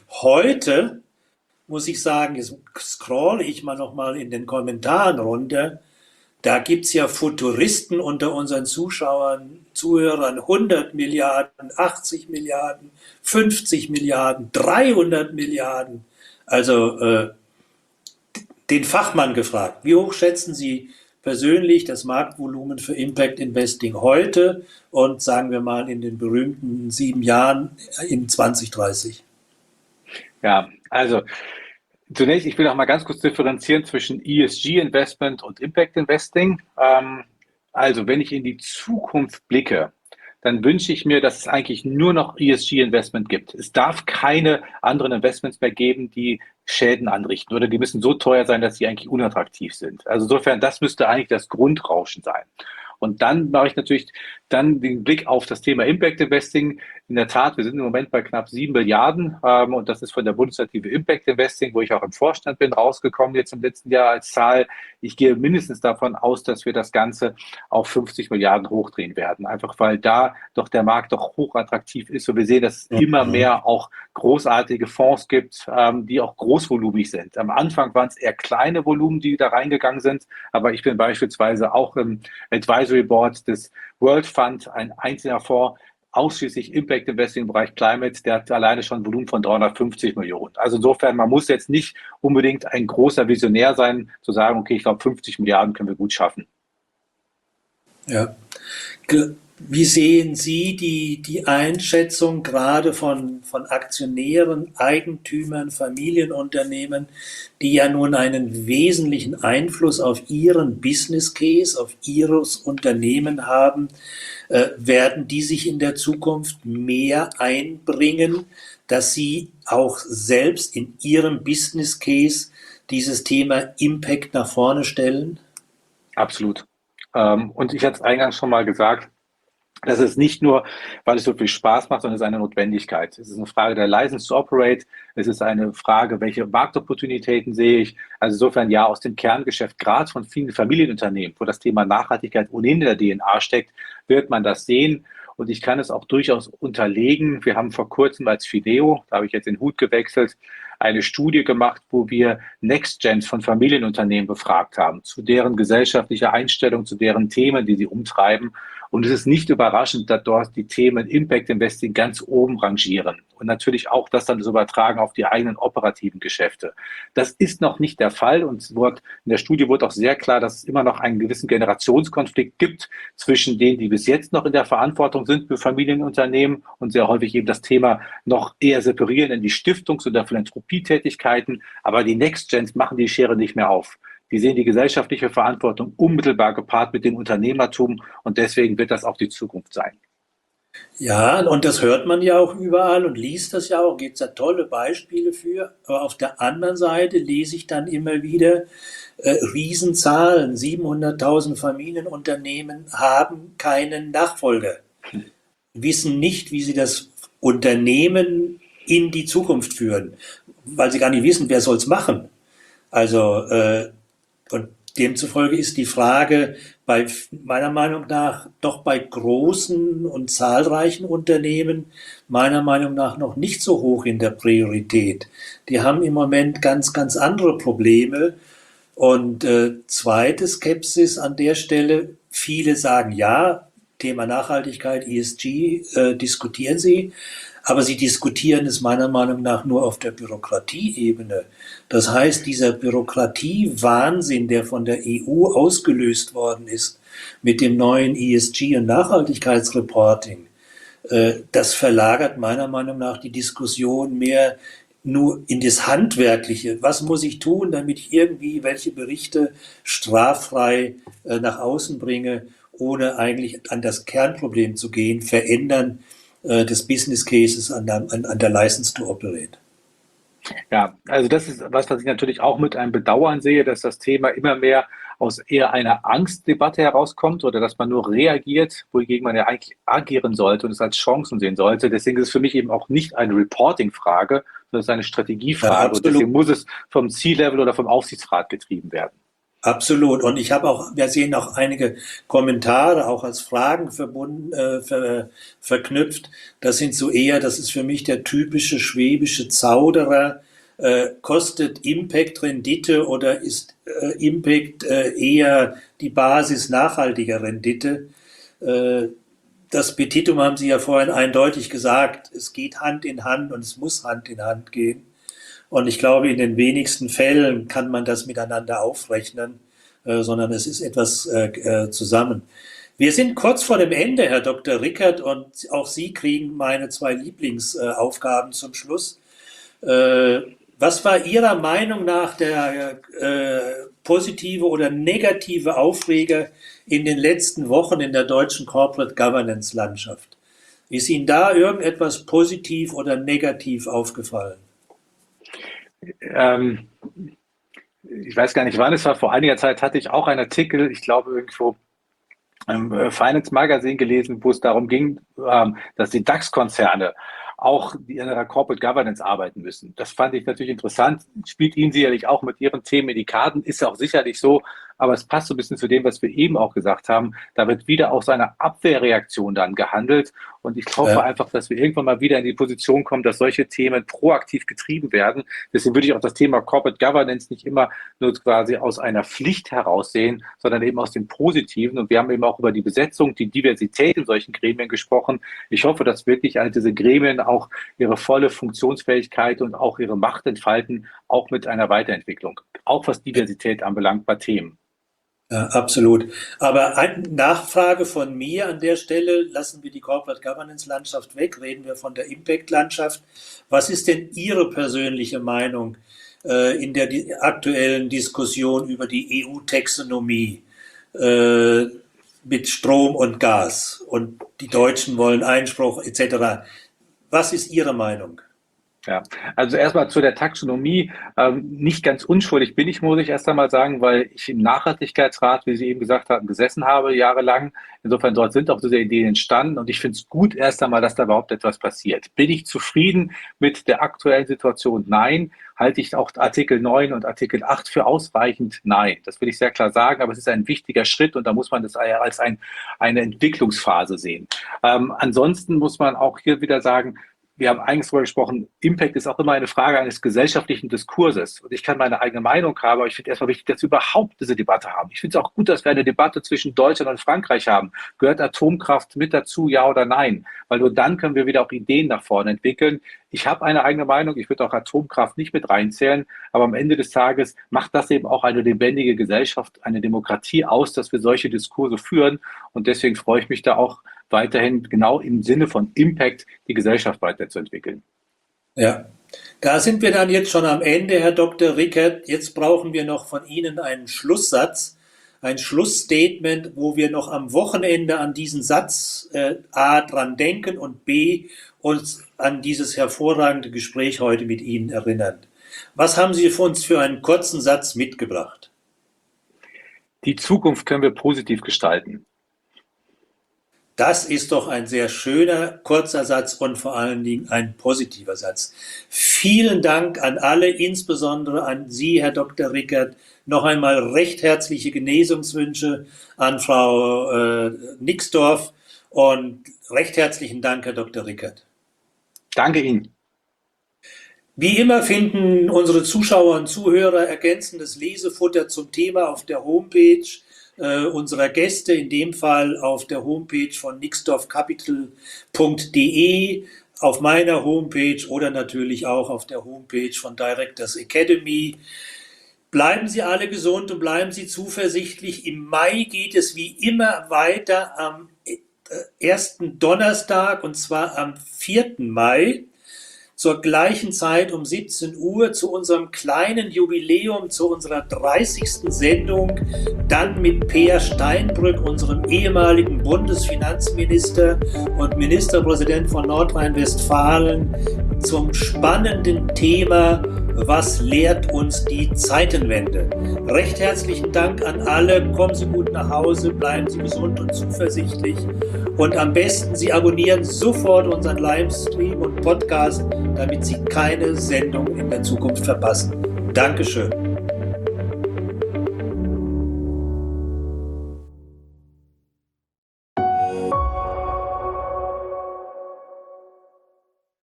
[SPEAKER 2] Heute muss ich sagen, jetzt scrolle ich mal noch mal in den Kommentaren runter. Da gibt's ja Futuristen unter unseren Zuschauern, Zuhörern, hundert Milliarden, achtzig Milliarden, fünfzig Milliarden, dreihundert Milliarden. Also äh, den Fachmann gefragt, wie hoch schätzen Sie persönlich das Marktvolumen für Impact Investing heute und sagen wir mal in den berühmten sieben Jahren in zwanzig dreißig?
[SPEAKER 3] Ja, also zunächst, ich will auch mal ganz kurz differenzieren zwischen E S G-Investment und Impact Investing. Ähm, also wenn ich in die Zukunft blicke, dann wünsche ich mir, dass es eigentlich nur noch E S G-Investment gibt. Es darf keine anderen Investments mehr geben, die Schäden anrichten oder die müssen so teuer sein, dass sie eigentlich unattraktiv sind. Also insofern, das müsste eigentlich das Grundrauschen sein. Und dann mache ich natürlich dann den Blick auf das Thema Impact Investing. In der Tat, wir sind im Moment bei knapp sieben Milliarden ähm, und das ist von der Bundesstrategie Impact Investing, wo ich auch im Vorstand bin, rausgekommen jetzt im letzten Jahr als Zahl. Ich gehe mindestens davon aus, dass wir das Ganze auf fünfzig Milliarden hochdrehen werden. Einfach weil da doch der Markt doch hochattraktiv ist und wir sehen, dass es mhm. immer mehr auch großartige Fonds gibt, ähm, die auch großvolumig sind. Am Anfang waren es eher kleine Volumen, die da reingegangen sind, aber ich bin beispielsweise auch im Advisory Board des World Fund, ein einzelner Fonds, ausschließlich Impact Investing im Bereich Climate, der hat alleine schon ein Volumen von dreihundertfünfzig Millionen. Also insofern, man muss jetzt nicht unbedingt ein großer Visionär sein, zu sagen, okay, ich glaube, fünfzig Milliarden können wir gut schaffen.
[SPEAKER 2] Ja. Wie sehen Sie die, die Einschätzung gerade von, von Aktionären, Eigentümern, Familienunternehmen, die ja nun einen wesentlichen Einfluss auf ihren Business Case, auf ihres Unternehmen haben? Äh, werden die sich in der Zukunft mehr einbringen, dass sie auch selbst in ihrem Business Case dieses Thema Impact nach vorne stellen?
[SPEAKER 3] Absolut. Ähm, und ich hatte es eingangs schon mal gesagt, das ist nicht nur, weil es so viel Spaß macht, sondern es ist eine Notwendigkeit. Es ist eine Frage der License to Operate. Es ist eine Frage, welche Marktopportunitäten sehe ich. Also insofern ja, aus dem Kerngeschäft, gerade von vielen Familienunternehmen, wo das Thema Nachhaltigkeit ohnehin in der D N A steckt, wird man das sehen. Und ich kann es auch durchaus unterlegen. Wir haben vor kurzem als Fideo, da habe ich jetzt den Hut gewechselt, eine Studie gemacht, wo wir Next-Gens von Familienunternehmen befragt haben, zu deren gesellschaftlicher Einstellung, zu deren Themen, die sie umtreiben. Und es ist nicht überraschend, dass dort die Themen Impact Investing ganz oben rangieren. Und natürlich auch das dann so übertragen auf die eigenen operativen Geschäfte. Das ist noch nicht der Fall. Und es wurde, in der Studie wurde auch sehr klar, dass es immer noch einen gewissen Generationskonflikt gibt zwischen denen, die bis jetzt noch in der Verantwortung sind für Familienunternehmen und sehr häufig eben das Thema noch eher separieren in die Stiftungs- oder Philanthropietätigkeiten. Aber die Next Gens machen die Schere nicht mehr auf. Die sehen die gesellschaftliche Verantwortung unmittelbar gepaart mit dem Unternehmertum und deswegen wird das auch die Zukunft sein.
[SPEAKER 2] Ja, und das hört man ja auch überall und liest das ja auch, gibt es ja tolle Beispiele für. Aber auf der anderen Seite lese ich dann immer wieder äh, Riesenzahlen. siebenhunderttausend Familienunternehmen haben keinen Nachfolger, wissen nicht, wie sie das Unternehmen in die Zukunft führen, weil sie gar nicht wissen, wer soll es machen. Also, äh, und demzufolge ist die Frage bei, meiner Meinung nach, doch bei großen und zahlreichen Unternehmen meiner Meinung nach noch nicht so hoch in der Priorität. Die haben im Moment ganz, ganz andere Probleme. Und äh, zweite Skepsis an der Stelle, viele sagen ja, Thema Nachhaltigkeit, E S G, äh, diskutieren sie. Aber sie diskutieren es meiner Meinung nach nur auf der Bürokratieebene. Das heißt, dieser Bürokratiewahnsinn, der von der E U ausgelöst worden ist mit dem neuen E S G- und Nachhaltigkeitsreporting, das verlagert meiner Meinung nach die Diskussion mehr nur in das Handwerkliche. Was muss ich tun, damit ich irgendwie welche Berichte straffrei nach außen bringe, ohne eigentlich an das Kernproblem zu gehen, verändern des Business Cases an der, an, an der License to Operate.
[SPEAKER 3] Ja, also das ist was, was ich natürlich auch mit einem Bedauern sehe, dass das Thema immer mehr aus eher einer Angstdebatte herauskommt oder dass man nur reagiert, wogegen man ja eigentlich agieren sollte und es als Chancen sehen sollte. Deswegen ist es für mich eben auch nicht eine Reporting-Frage, sondern es ist eine Strategiefrage
[SPEAKER 2] Ja,
[SPEAKER 3] und deswegen muss es vom C-Level oder vom Aufsichtsrat getrieben werden.
[SPEAKER 2] Absolut. Und ich habe auch, wir sehen auch einige Kommentare, auch als Fragen verbunden, äh, ver, verknüpft. Das sind so eher, das ist für mich der typische schwäbische Zauderer. Äh, kostet Impact Rendite oder ist äh, Impact äh, eher die Basis nachhaltiger Rendite? Äh, das Petitum haben Sie ja vorhin eindeutig gesagt. Es geht Hand in Hand und es muss Hand in Hand gehen. Und ich glaube, in den wenigsten Fällen kann man das miteinander aufrechnen, äh, sondern es ist etwas äh, äh, zusammen. Wir sind kurz vor dem Ende, Herr Doktor Rickert, und auch Sie kriegen meine zwei Lieblingsaufgaben äh, zum Schluss. Äh, was war Ihrer Meinung nach der äh, positive oder negative Aufreger in den letzten Wochen in der deutschen Corporate Governance Landschaft? Ist Ihnen da irgendetwas positiv oder negativ aufgefallen?
[SPEAKER 3] Ähm, ich weiß gar nicht wann es war, vor einiger Zeit hatte ich auch einen Artikel, ich glaube irgendwo im Finance Magazine gelesen, wo es darum ging, ähm, dass die DAX-Konzerne auch in einer Corporate Governance arbeiten müssen. Das fand ich natürlich interessant, spielt Ihnen sicherlich auch mit Ihren Themen in die Karten, ist ja auch sicherlich so, aber es passt so ein bisschen zu dem, was wir eben auch gesagt haben. Da wird wieder aus einer Abwehrreaktion dann gehandelt und ich hoffe
[SPEAKER 2] Ja.
[SPEAKER 3] einfach, dass wir irgendwann mal wieder in die Position kommen, dass solche Themen proaktiv getrieben werden. Deswegen würde ich auch das Thema Corporate Governance nicht immer nur quasi aus einer Pflicht heraus sehen, sondern eben aus dem Positiven. Und wir haben eben auch über die Besetzung, die Diversität in solchen Gremien gesprochen. Ich hoffe, dass wirklich all diese Gremien auch ihre volle Funktionsfähigkeit und auch ihre Macht entfalten, auch mit einer Weiterentwicklung, auch was Diversität anbelangt bei Themen.
[SPEAKER 2] Ja, absolut. Aber eine Nachfrage von mir an der Stelle, lassen wir die Corporate Governance Landschaft weg, reden wir von der Impact Landschaft. Was ist denn Ihre persönliche Meinung äh, in der di aktuellen Diskussion über die E U-Taxonomie äh, mit Strom und Gas? Und die Deutschen wollen Einspruch et cetera. Was ist Ihre Meinung?
[SPEAKER 3] Ja, also erstmal zu der Taxonomie. Ähm, nicht ganz unschuldig bin ich, muss ich erst einmal sagen, weil ich im Nachhaltigkeitsrat, wie Sie eben gesagt haben, gesessen habe jahrelang. Insofern dort sind auch diese Ideen entstanden und ich finde es gut erst einmal, dass da überhaupt etwas passiert. Bin ich zufrieden mit der aktuellen Situation? Nein. Halte ich auch Artikel neun und Artikel acht für ausreichend? Nein. Das will ich sehr klar sagen, aber es ist ein wichtiger Schritt und da muss man das als ein, eine Entwicklungsphase sehen. Ähm, ansonsten muss man auch hier wieder sagen, wir haben eigentlich darüber gesprochen, Impact ist auch immer eine Frage eines gesellschaftlichen Diskurses. Und ich kann meine eigene Meinung haben, aber ich finde erstmal wichtig, dass wir überhaupt diese Debatte haben. Ich finde es auch gut, dass wir eine Debatte zwischen Deutschland und Frankreich haben. Gehört Atomkraft mit dazu, ja oder nein? Weil nur dann können wir wieder auch Ideen nach vorne entwickeln. Ich habe eine eigene Meinung, ich würde auch Atomkraft nicht mit reinzählen, aber am Ende des Tages macht das eben auch eine lebendige Gesellschaft, eine Demokratie aus, dass wir solche Diskurse führen. Und deswegen freue ich mich da auch weiterhin genau im Sinne von Impact die Gesellschaft weiterzuentwickeln.
[SPEAKER 2] Ja, da sind wir dann jetzt schon am Ende, Herr Doktor Rickert. Jetzt brauchen wir noch von Ihnen einen Schlusssatz, ein Schlussstatement, wo wir noch am Wochenende an diesen Satz äh, A dran denken und B uns an dieses hervorragende Gespräch heute mit Ihnen erinnern. Was haben Sie für uns für einen kurzen Satz mitgebracht?
[SPEAKER 3] Die Zukunft können wir positiv gestalten.
[SPEAKER 2] Das ist doch ein sehr schöner, kurzer Satz und vor allen Dingen ein positiver Satz. Vielen Dank an alle, insbesondere an Sie, Herr Doktor Rickert. Noch einmal recht herzliche Genesungswünsche an Frau äh, Nixdorf und recht herzlichen Dank, Herr Doktor Rickert.
[SPEAKER 3] Danke Ihnen.
[SPEAKER 2] Wie immer finden unsere Zuschauer und Zuhörer ergänzendes Lesefutter zum Thema auf der Homepage unserer Gäste, in dem Fall auf der Homepage von nixdorf capital punkt de, auf meiner Homepage oder natürlich auch auf der Homepage von Directors Academy. Bleiben Sie alle gesund und bleiben Sie zuversichtlich. Im Mai geht es wie immer weiter am ersten Donnerstag und zwar am vierten Mai. Zur gleichen Zeit um siebzehn Uhr zu unserem kleinen Jubiläum, zu unserer dreißigsten Sendung, dann mit Peer Steinbrück, unserem ehemaligen Bundesfinanzminister und Ministerpräsident von Nordrhein-Westfalen, zum spannenden Thema: Was lehrt uns die Zeitenwende? Recht herzlichen Dank an alle. Kommen Sie gut nach Hause, bleiben Sie gesund und zuversichtlich. Und am besten, Sie abonnieren sofort unseren Livestream und Podcast, damit Sie keine Sendung in der Zukunft verpassen. Dankeschön.